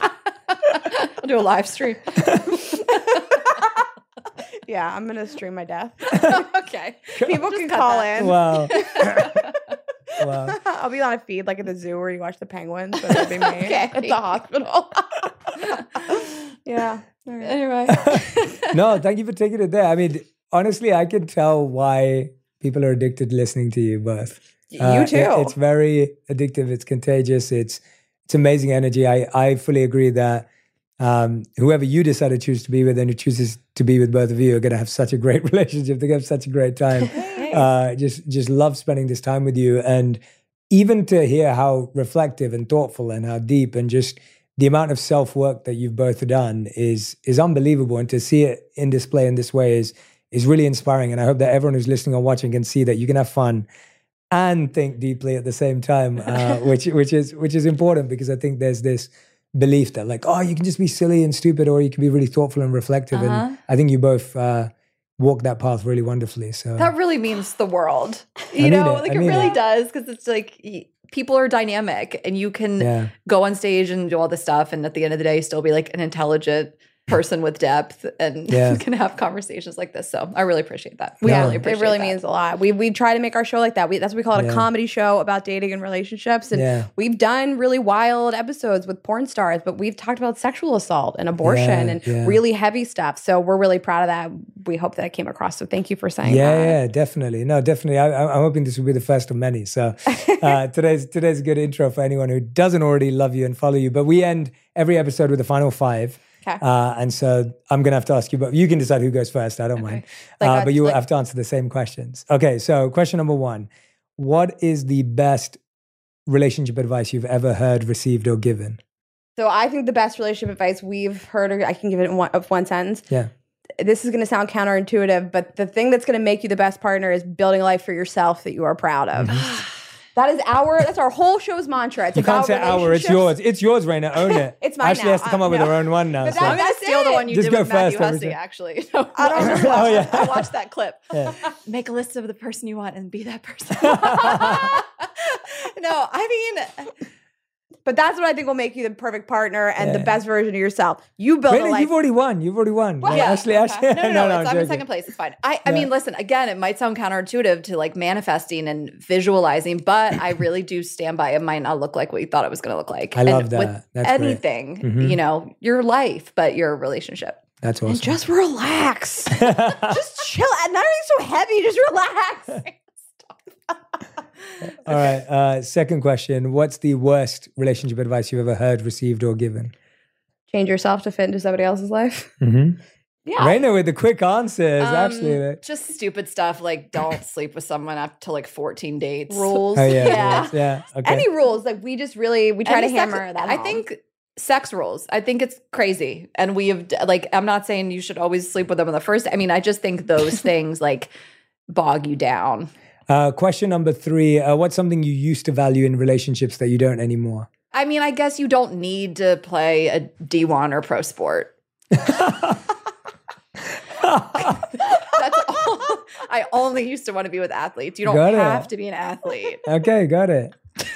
I'll do a live stream. Yeah, I'm going to stream my death. Okay. People can call in. Wow. Wow. I'll be on a feed like at the zoo where you watch the penguins. So that'll be me at the hospital. Yeah. Right. Anyway. No, thank you for taking it there. I mean, honestly, I can tell why people are addicted to listening to you both. You too. It's very addictive. It's contagious. It's amazing energy. I fully agree that whoever you decide to choose to be with and who chooses to be with both of you are going to have such a great relationship. They're going to have such a great time. Just love spending this time with you. And even to hear how reflective and thoughtful and how deep and just the amount of self-work that you've both done is unbelievable. And to see it in display in this way is really inspiring. And I hope that everyone who's listening or watching can see that you can have fun and think deeply at the same time, which is important, because I think there's this belief that like, oh, you can just be silly and stupid, or you can be really thoughtful and reflective. And I think you both walk that path really wonderfully. So that really means the world, you know, like it really does, because it's like people are dynamic, and you can go on stage and do all this stuff, and at the end of the day, still be like an intelligent person with depth, and can have conversations like this. So I really appreciate that. We really appreciate it. Really means a lot. We try to make our show like that. That's what we call it, a comedy show about dating and relationships. And we've done really wild episodes with porn stars, but we've talked about sexual assault and abortion and really heavy stuff. So we're really proud of that. We hope that came across. So thank you for saying that. Yeah, definitely. No, definitely. I'm hoping this will be the first of many. So today's a good intro for anyone who doesn't already love you and follow you. But we end every episode with the final 5. Okay. And so I'm going to have to ask you, but you can decide who goes first. I don't mind. But you will have to answer the same questions. Okay, so question number 1. What is the best relationship advice you've ever heard, received, or given? So I think the best relationship advice we've heard, I can give it in one sentence. Yeah. This is going to sound counterintuitive, but the thing that's going to make you the best partner is building a life for yourself that you are proud of. That's our whole show's mantra. It's you can't say our, it's yours. It's yours, Raina. Own it. It's mine. Ashley has to come up with her own one now. I'm going to steal the one you did with Matthew Hussey, actually. I watched that clip. Yeah. Make a list of the person you want and be that person. No, I mean... But that's what I think will make you the perfect partner and the best version of yourself. You build a life. You've already won. Well, Ashley. No, I'm in second place. It's fine. I mean, listen, again, it might sound counterintuitive to like manifesting and visualizing, but I really do stand by it might not look like what you thought it was going to look like. I love that. With that's anything, you know, your life, but your relationship. That's awesome. And just relax. Just chill. Not everything's so heavy. Just relax. All right. Second question. What's the worst relationship advice you've ever heard, received, or given? Change yourself to fit into somebody else's life. Mm-hmm. Yeah. Raina with the quick answers, actually. Just stupid stuff like don't sleep with someone up to like 14 dates. Rules. Oh, yeah. Okay. Any rules. Like we try to hammer that I think sex rules. I think it's crazy. And we have like, I'm not saying you should always sleep with them on the first. I mean, I just think those things like bog you down. Question number 3. What's something you used to value in relationships that you don't anymore? I mean, I guess you don't need to play a D1 or pro sport. That's all. I only used to want to be with athletes. You don't have to be an athlete. Okay, got it.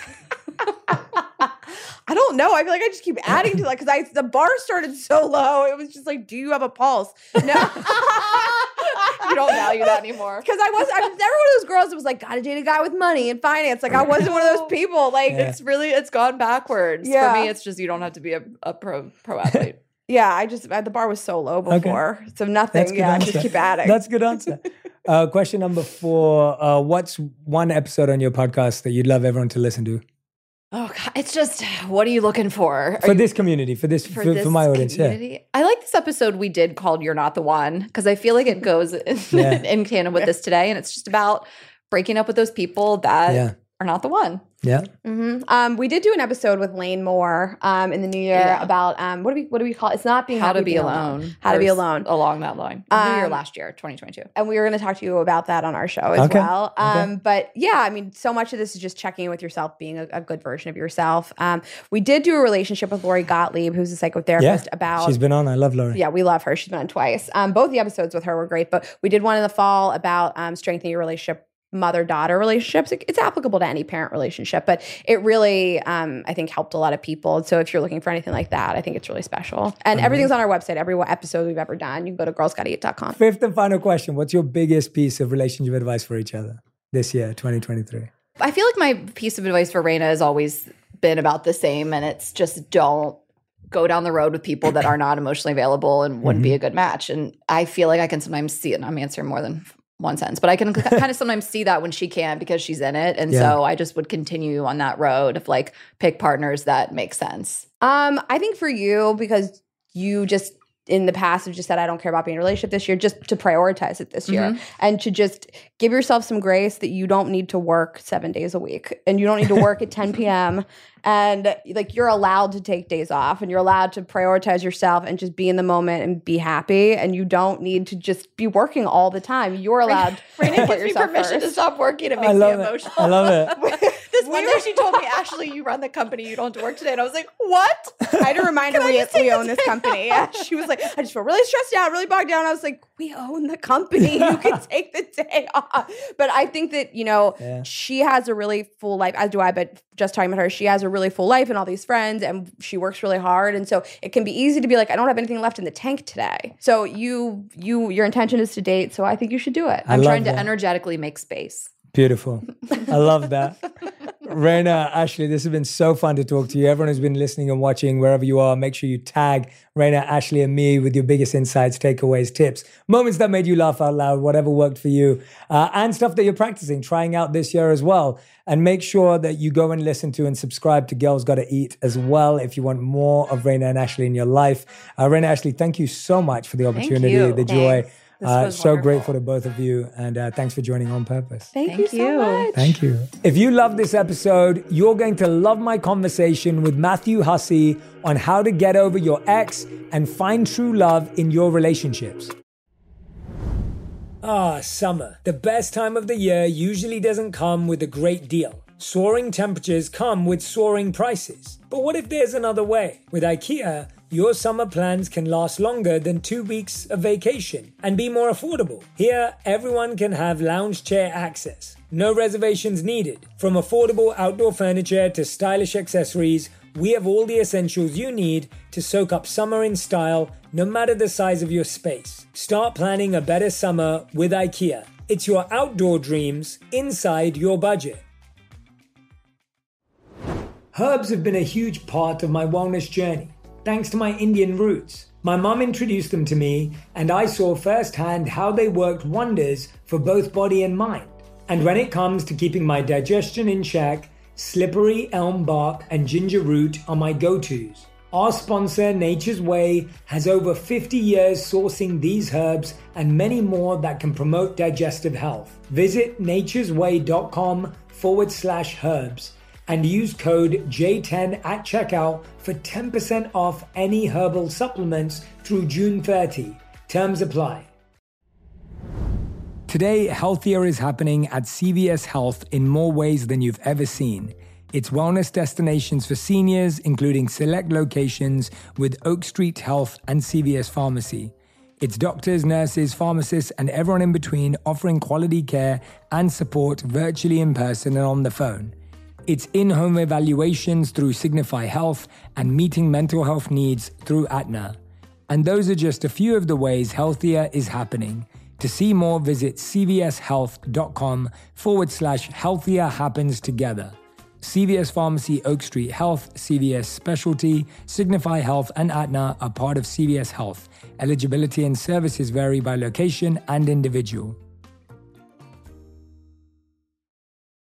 I don't know. I feel like I just keep adding to that because the bar started so low. It was just like, do you have a pulse? No. You don't value that anymore. Because I was never one of those girls that was like, gotta date a guy with money and finance. Like I wasn't one of those people. Like it's gone backwards. Yeah. For me, it's just you don't have to be a pro athlete. Yeah, the bar was so low before. Okay. So nothing. I just keep adding. That's a good answer. Question number 4. What's one episode on your podcast that you'd love everyone to listen to? Oh God, it's just, what are you looking for? This community, for my audience, community? Yeah. I like this episode we did called You're Not the One, because I feel like it goes in canon with this today, and it's just about breaking up with those people that are not the one. Yeah. Mm-hmm. We did do an episode with Lane Moore in the new year about what do we call it? It's not being how to be alone. How to be alone along that line. New year last year, 2022, and we were going to talk to you about that on our show as well. But yeah, I mean, so much of this is just checking in with yourself, being a good version of yourself. We did do a relationship with Lori Gottlieb, who's a psychotherapist. About she's been on. I love Lori. Yeah, we love her. She's been on twice. Both the episodes with her were great, but we did one in the fall about strengthening your relationship. Mother-daughter relationships. It's applicable to any parent relationship, but it really, I think, helped a lot of people. So if you're looking for anything like that, I think it's really special. And everything's on our website. Every episode we've ever done, you can go to girlsgottoeat.com. 5th and final question. What's your biggest piece of relationship advice for each other this year, 2023? I feel like my piece of advice for Raina has always been about the same, and it's just don't go down the road with people that are not emotionally available and wouldn't be a good match. And I feel like I can sometimes see it, and I'm answering more than one sentence, but I can kind of sometimes see that when she can't because she's in it. And so I just would continue on that road of like pick partners that make sense. I think for you, because you just in the past have just said, I don't care about being in a relationship this year, just to prioritize it this year and to just give yourself some grace that you don't need to work 7 days a week and you don't need to work at 10 p.m. And like you're allowed to take days off and you're allowed to prioritize yourself and just be in the moment and be happy. And you don't need to just be working all the time. You're allowed to put yourself permission first. to stop working. It makes me emotional. I love it. This one day she told me, Ashley, you run the company. You don't have to work today. And I was like, what? I had to remind her we own this company. Yeah. She was like, I just feel really stressed out, really bogged down. I was like, we own the company. You can take the day off. But I think that, she has a really full life, as do I, but just talking about her, she has a really full life and all these friends and she works really hard. And so it can be easy to be like, I don't have anything left in the tank today. So your intention is to date. So I think you should do it. I'm trying to energetically make space. Beautiful. I love that. Raina, Ashley, this has been so fun to talk to you. Everyone who's been listening and watching, wherever you are, make sure you tag Raina, Ashley, and me with your biggest insights, takeaways, tips, moments that made you laugh out loud, whatever worked for you, and stuff that you're practicing, trying out this year as well. And make sure that you go and listen to and subscribe to Girls Gotta Eat as well if you want more of Raina and Ashley in your life. Raina, Ashley, thank you so much for the opportunity, the joy. So grateful to both of you, and thanks for joining On Purpose. Thank you so much. Thank you. If you love this episode, you're going to love my conversation with Matthew Hussey on how to get over your ex and find true love in your relationships. Summer. The best time of the year usually doesn't come with a great deal. Soaring temperatures come with soaring prices. But what if there's another way? With IKEA, your summer plans can last longer than 2 weeks of vacation and be more affordable. Here, everyone can have lounge chair access. No reservations needed. From affordable outdoor furniture to stylish accessories, we have all the essentials you need to soak up summer in style, no matter the size of your space. Start planning a better summer with IKEA. It's your outdoor dreams inside your budget. Herbs have been a huge part of my wellness journey. Thanks to my Indian roots. My mum introduced them to me, and I saw firsthand how they worked wonders for both body and mind. And when it comes to keeping my digestion in check, slippery elm bark and ginger root are my go-tos. Our sponsor, Nature's Way, has over 50 years sourcing these herbs and many more that can promote digestive health. Visit naturesway.com/herbs. and use code J10 at checkout for 10% off any herbal supplements through June 30. Terms apply. Today, healthier is happening at CVS Health in more ways than you've ever seen. It's wellness destinations for seniors, including select locations with Oak Street Health and CVS Pharmacy. It's doctors, nurses, pharmacists, and everyone in between offering quality care and support virtually in person and on the phone. It's in-home evaluations through Signify Health and meeting mental health needs through Aetna. And those are just a few of the ways healthier is happening. To see more, visit cvshealth.com/healthier happens together. CVS Pharmacy, Oak Street Health, CVS Specialty, Signify Health, and Aetna are part of CVS Health. Eligibility and services vary by location and individual.